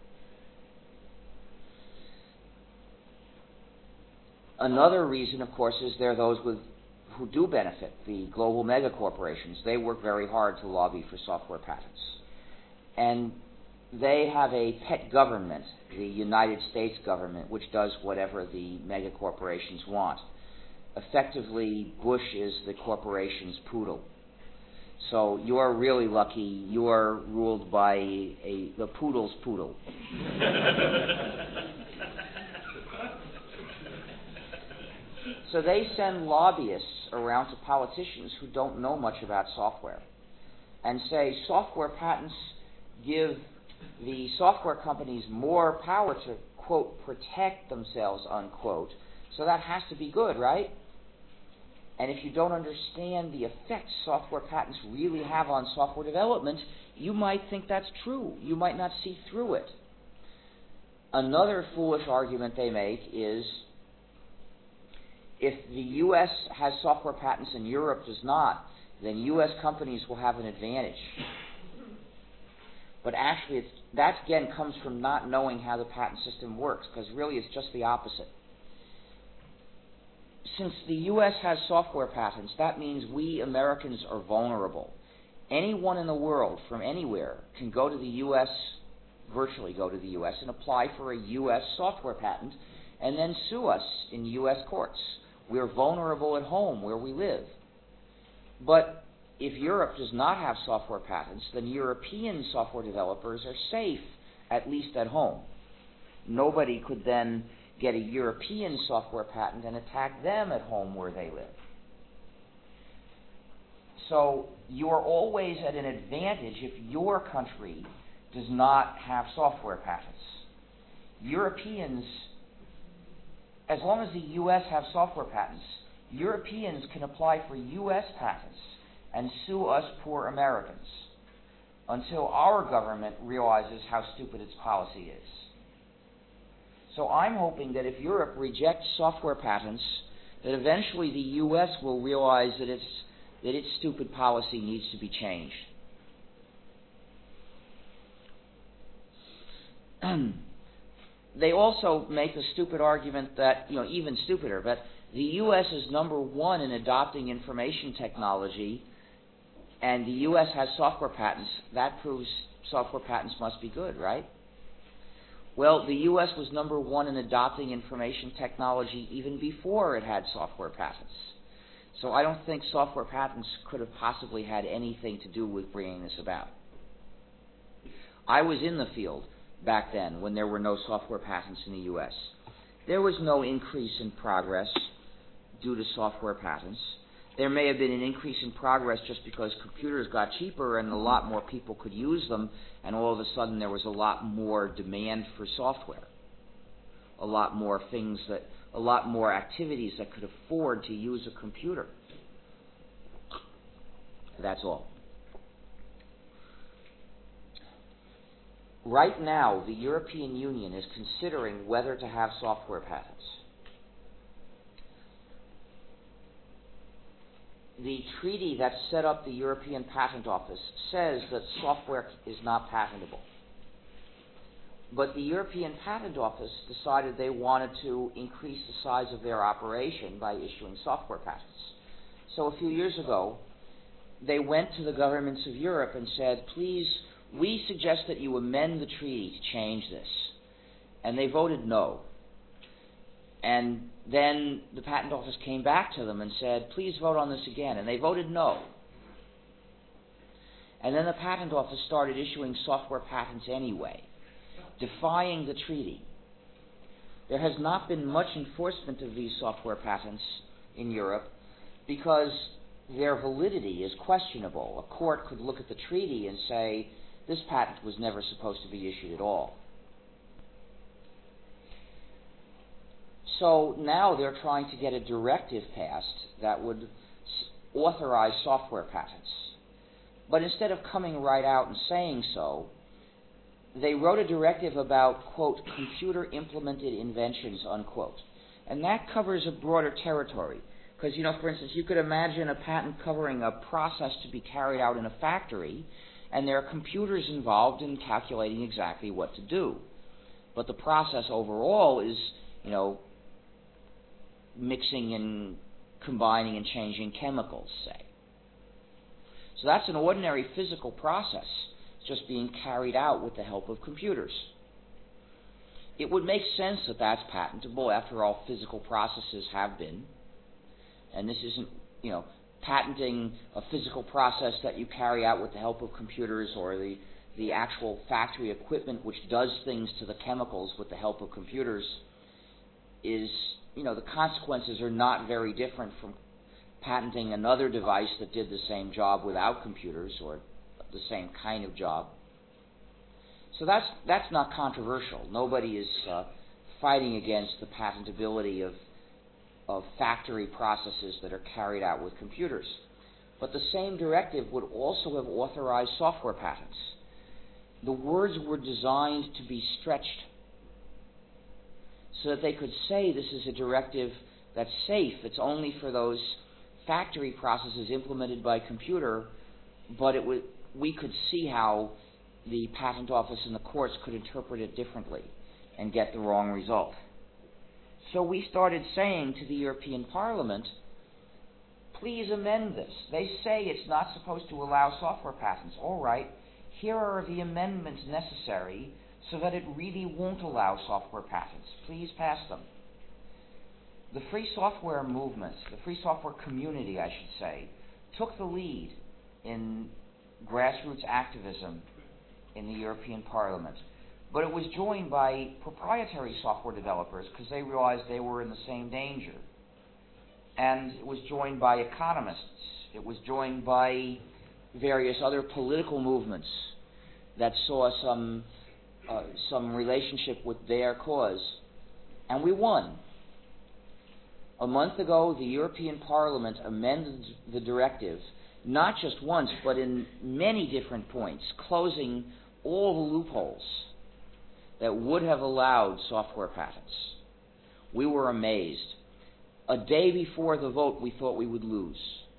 Another reason, of course, is there are those with, who do benefit, the global megacorporations. They work very hard to lobby for software patents. And they have a pet government, the United States government, which does whatever the megacorporations want. Effectively, Bush is the corporation's poodle. So you're really lucky you're ruled by a, the poodle's poodle. So they send lobbyists around to politicians who don't know much about software and say software patents give the software companies more power to, quote, protect themselves, unquote. So that has to be good, right? And if you don't understand the effects software patents really have on software development, you might think that's true. You might not see through it. Another foolish argument they make is if the U S has software patents and Europe does not, then U S companies will have an advantage. But actually, it's, that again comes from not knowing how the patent system works, because really it's just the opposite. Since the U S has software patents, that means we Americans are vulnerable. Anyone in the world from anywhere can go to the U S, virtually go to the U S, and apply for a U S software patent and then sue us in U S courts. We're vulnerable at home where we live. But if Europe does not have software patents, then European software developers are safe, at least at home. Nobody could then get a European software patent and attack them at home where they live. So you're always at an advantage if your country does not have software patents. Europeans, as long as the U S have software patents, Europeans can apply for U S patents and sue us poor Americans until our government realizes how stupid its policy is. So I'm hoping that if Europe rejects software patents, that eventually the U S will realize that its, that its stupid policy needs to be changed. They also make the stupid argument that, you know, even stupider, but the U S is number one in adopting information technology, and the U S has software patents. That proves software patents must be good, right? Well, the U S was number one in adopting information technology even before it had software patents. So I don't think software patents could have possibly had anything to do with bringing this about. I was in the field back then when there were no software patents in the U S. There was no increase in progress due to software patents. There may have been an increase in progress just because computers got cheaper and a lot more people could use them, and all of a sudden there was a lot more demand for software. A lot more things that, a lot more activities that could afford to use a computer. That's all. Right now, the European Union is considering whether to have software patents. The treaty that set up the European Patent Office says that software is not patentable. But the European Patent Office decided they wanted to increase the size of their operation by issuing software patents. So a few years ago, they went to the governments of Europe and said, please, we suggest that you amend the treaty to change this. And they voted no. And then the Patent Office came back to them and said, please vote on this again. And they voted no. And then the patent office started issuing software patents anyway, defying the treaty. There has not been much enforcement of these software patents in Europe because their validity is questionable. A court could look at the treaty and say, this patent was never supposed to be issued at all. So now they're trying to get a directive passed that would authorize software patents. But instead of coming right out and saying so, they wrote a directive about, quote, computer-implemented inventions, unquote. And that covers a broader territory. Because, you know, for instance, you could imagine a patent covering a process to be carried out in a factory, and there are computers involved in calculating exactly what to do. But the process overall is, you know, mixing and combining and changing chemicals, say. So that's an ordinary physical process. It's just being carried out with the help of computers. It would make sense that that's patentable. After all, physical processes have been. And this isn't, you know, patenting a physical process that you carry out with the help of computers, or the, the actual factory equipment which does things to the chemicals with the help of computers is, you know, the consequences are not very different from patenting another device that did the same job without computers, or the same kind of job. So that's that's not controversial. Nobody is uh, fighting against the patentability of of factory processes that are carried out with computers. But the same directive would also have authorized software patents. The words were designed to be stretched so that they could say this is a directive that's safe. It's only for those factory processes implemented by computer, but it would, we could see how the patent office and the courts could interpret it differently and get the wrong result. So we started saying to the European Parliament, please amend this. They say it's not supposed to allow software patents. All right, here are the amendments necessary so that it really won't allow software patents. Please pass them. The free software movement, the free software community, I should say, took the lead in grassroots activism in the European Parliament. But it was joined by proprietary software developers because they realized they were in the same danger. And it was joined by economists. It was joined by various other political movements that saw some uh, some relationship with their cause. And we won. A month ago, the European Parliament amended the directive, not just once, but in many different points, closing all the loopholes that would have allowed software patents. We were amazed. A day before the vote, we thought we would lose.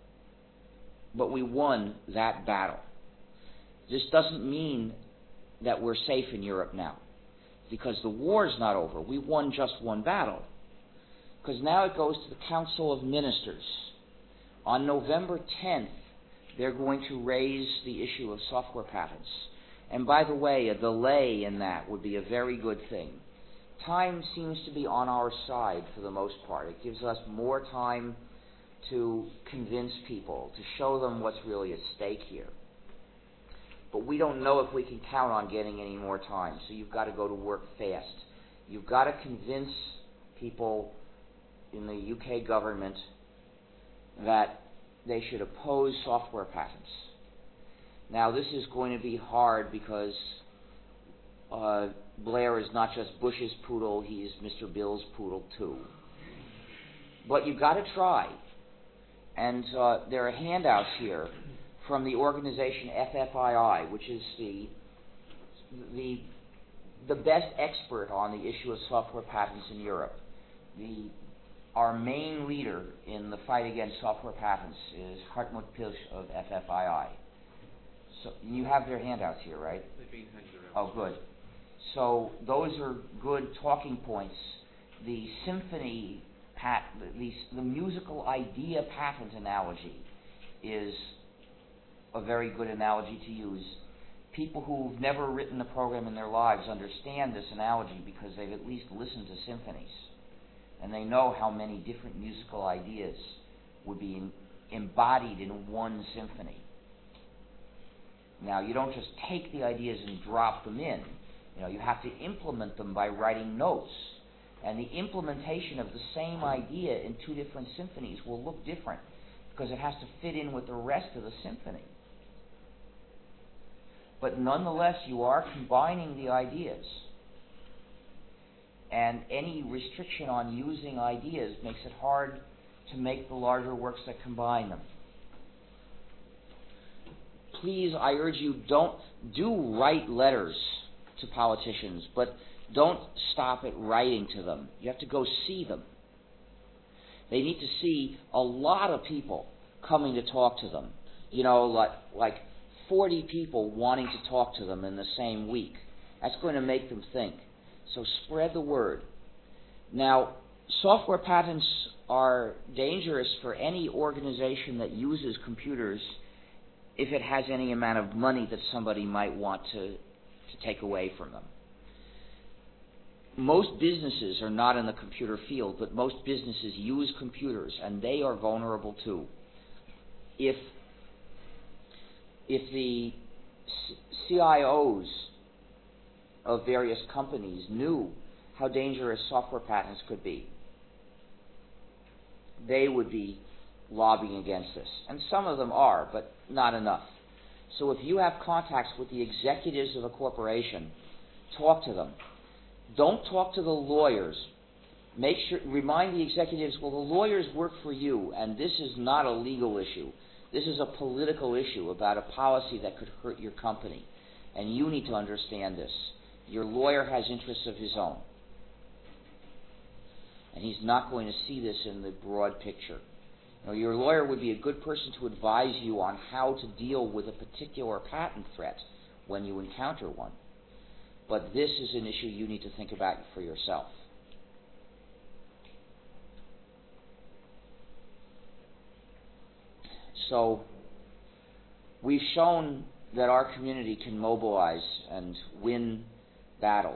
But we won that battle. This doesn't mean that we're safe in Europe now, because the war's not over. We won just one battle. Because now it goes to the Council of Ministers. On November tenth, they're going to raise the issue of software patents. And by the way, a delay in that would be a very good thing. Time seems to be on our side for the most part. It gives us more time to convince people, to show them what's really at stake here. But we don't know if we can count on getting any more time, so you've got to go to work fast. You've got to convince people in the U K government that they should oppose software patents. Now, this is going to be hard because uh, Blair is not just Bush's poodle, he's Mister Bill's poodle too. But you've got to try. And uh, there are handouts here from the organization F F I I, which is the, the, the best expert on the issue of software patents in Europe. The, our main leader in the fight against software patents is Hartmut Pilsch of F F I I. So you have their handouts here, right? Oh, good. So those are good talking points. The symphony pat, the, the musical idea patent analogy is a very good analogy to use. People who've never written a program in their lives understand this analogy because they've at least listened to symphonies. And they know how many different musical ideas would be in, embodied in one symphony. Now, you don't just take the ideas and drop them in. You know, you have to implement them by writing notes. And the implementation of the same idea in two different symphonies will look different because it has to fit in with the rest of the symphony. But nonetheless, you are combining the ideas. And any restriction on using ideas makes it hard to make the larger works that combine them. Please, I urge you, don't do write letters to politicians, but don't stop at writing to them. You have to go see them. They need to see a lot of people coming to talk to them. You know, like, like forty people wanting to talk to them in the same week. That's going to make them think. So spread the word. Now, software patents are dangerous for any organization that uses computers if it has any amount of money that somebody might want to, to take away from them. Most businesses are not in the computer field, but most businesses use computers, and they are vulnerable too. If, if the C I Os of various companies knew how dangerous software patents could be, they would be lobbying against this. And some of them are, but not enough. So if you have contacts with the executives of a corporation, talk to them. Don't talk to the lawyers. Make sure, remind the executives, well, the lawyers work for you, and this is not a legal issue. This is a political issue about a policy that could hurt your company. And you need to understand this. Your lawyer has interests of his own. And he's not going to see this in the broad picture. Now, your lawyer would be a good person to advise you on how to deal with a particular patent threat when you encounter one. But this is an issue you need to think about for yourself. So, we've shown that our community can mobilize and win battles.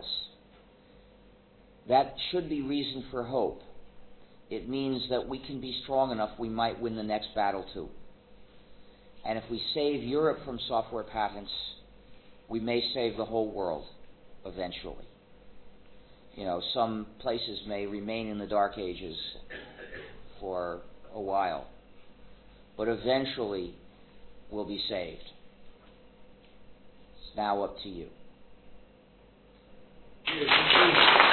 That should be reason for hope. It means that we can be strong enough we might win the next battle too. And if we save Europe from software patents, we may save the whole world eventually. You know, some places may remain in the dark ages for a while, but eventually we'll be saved. It's now up to you.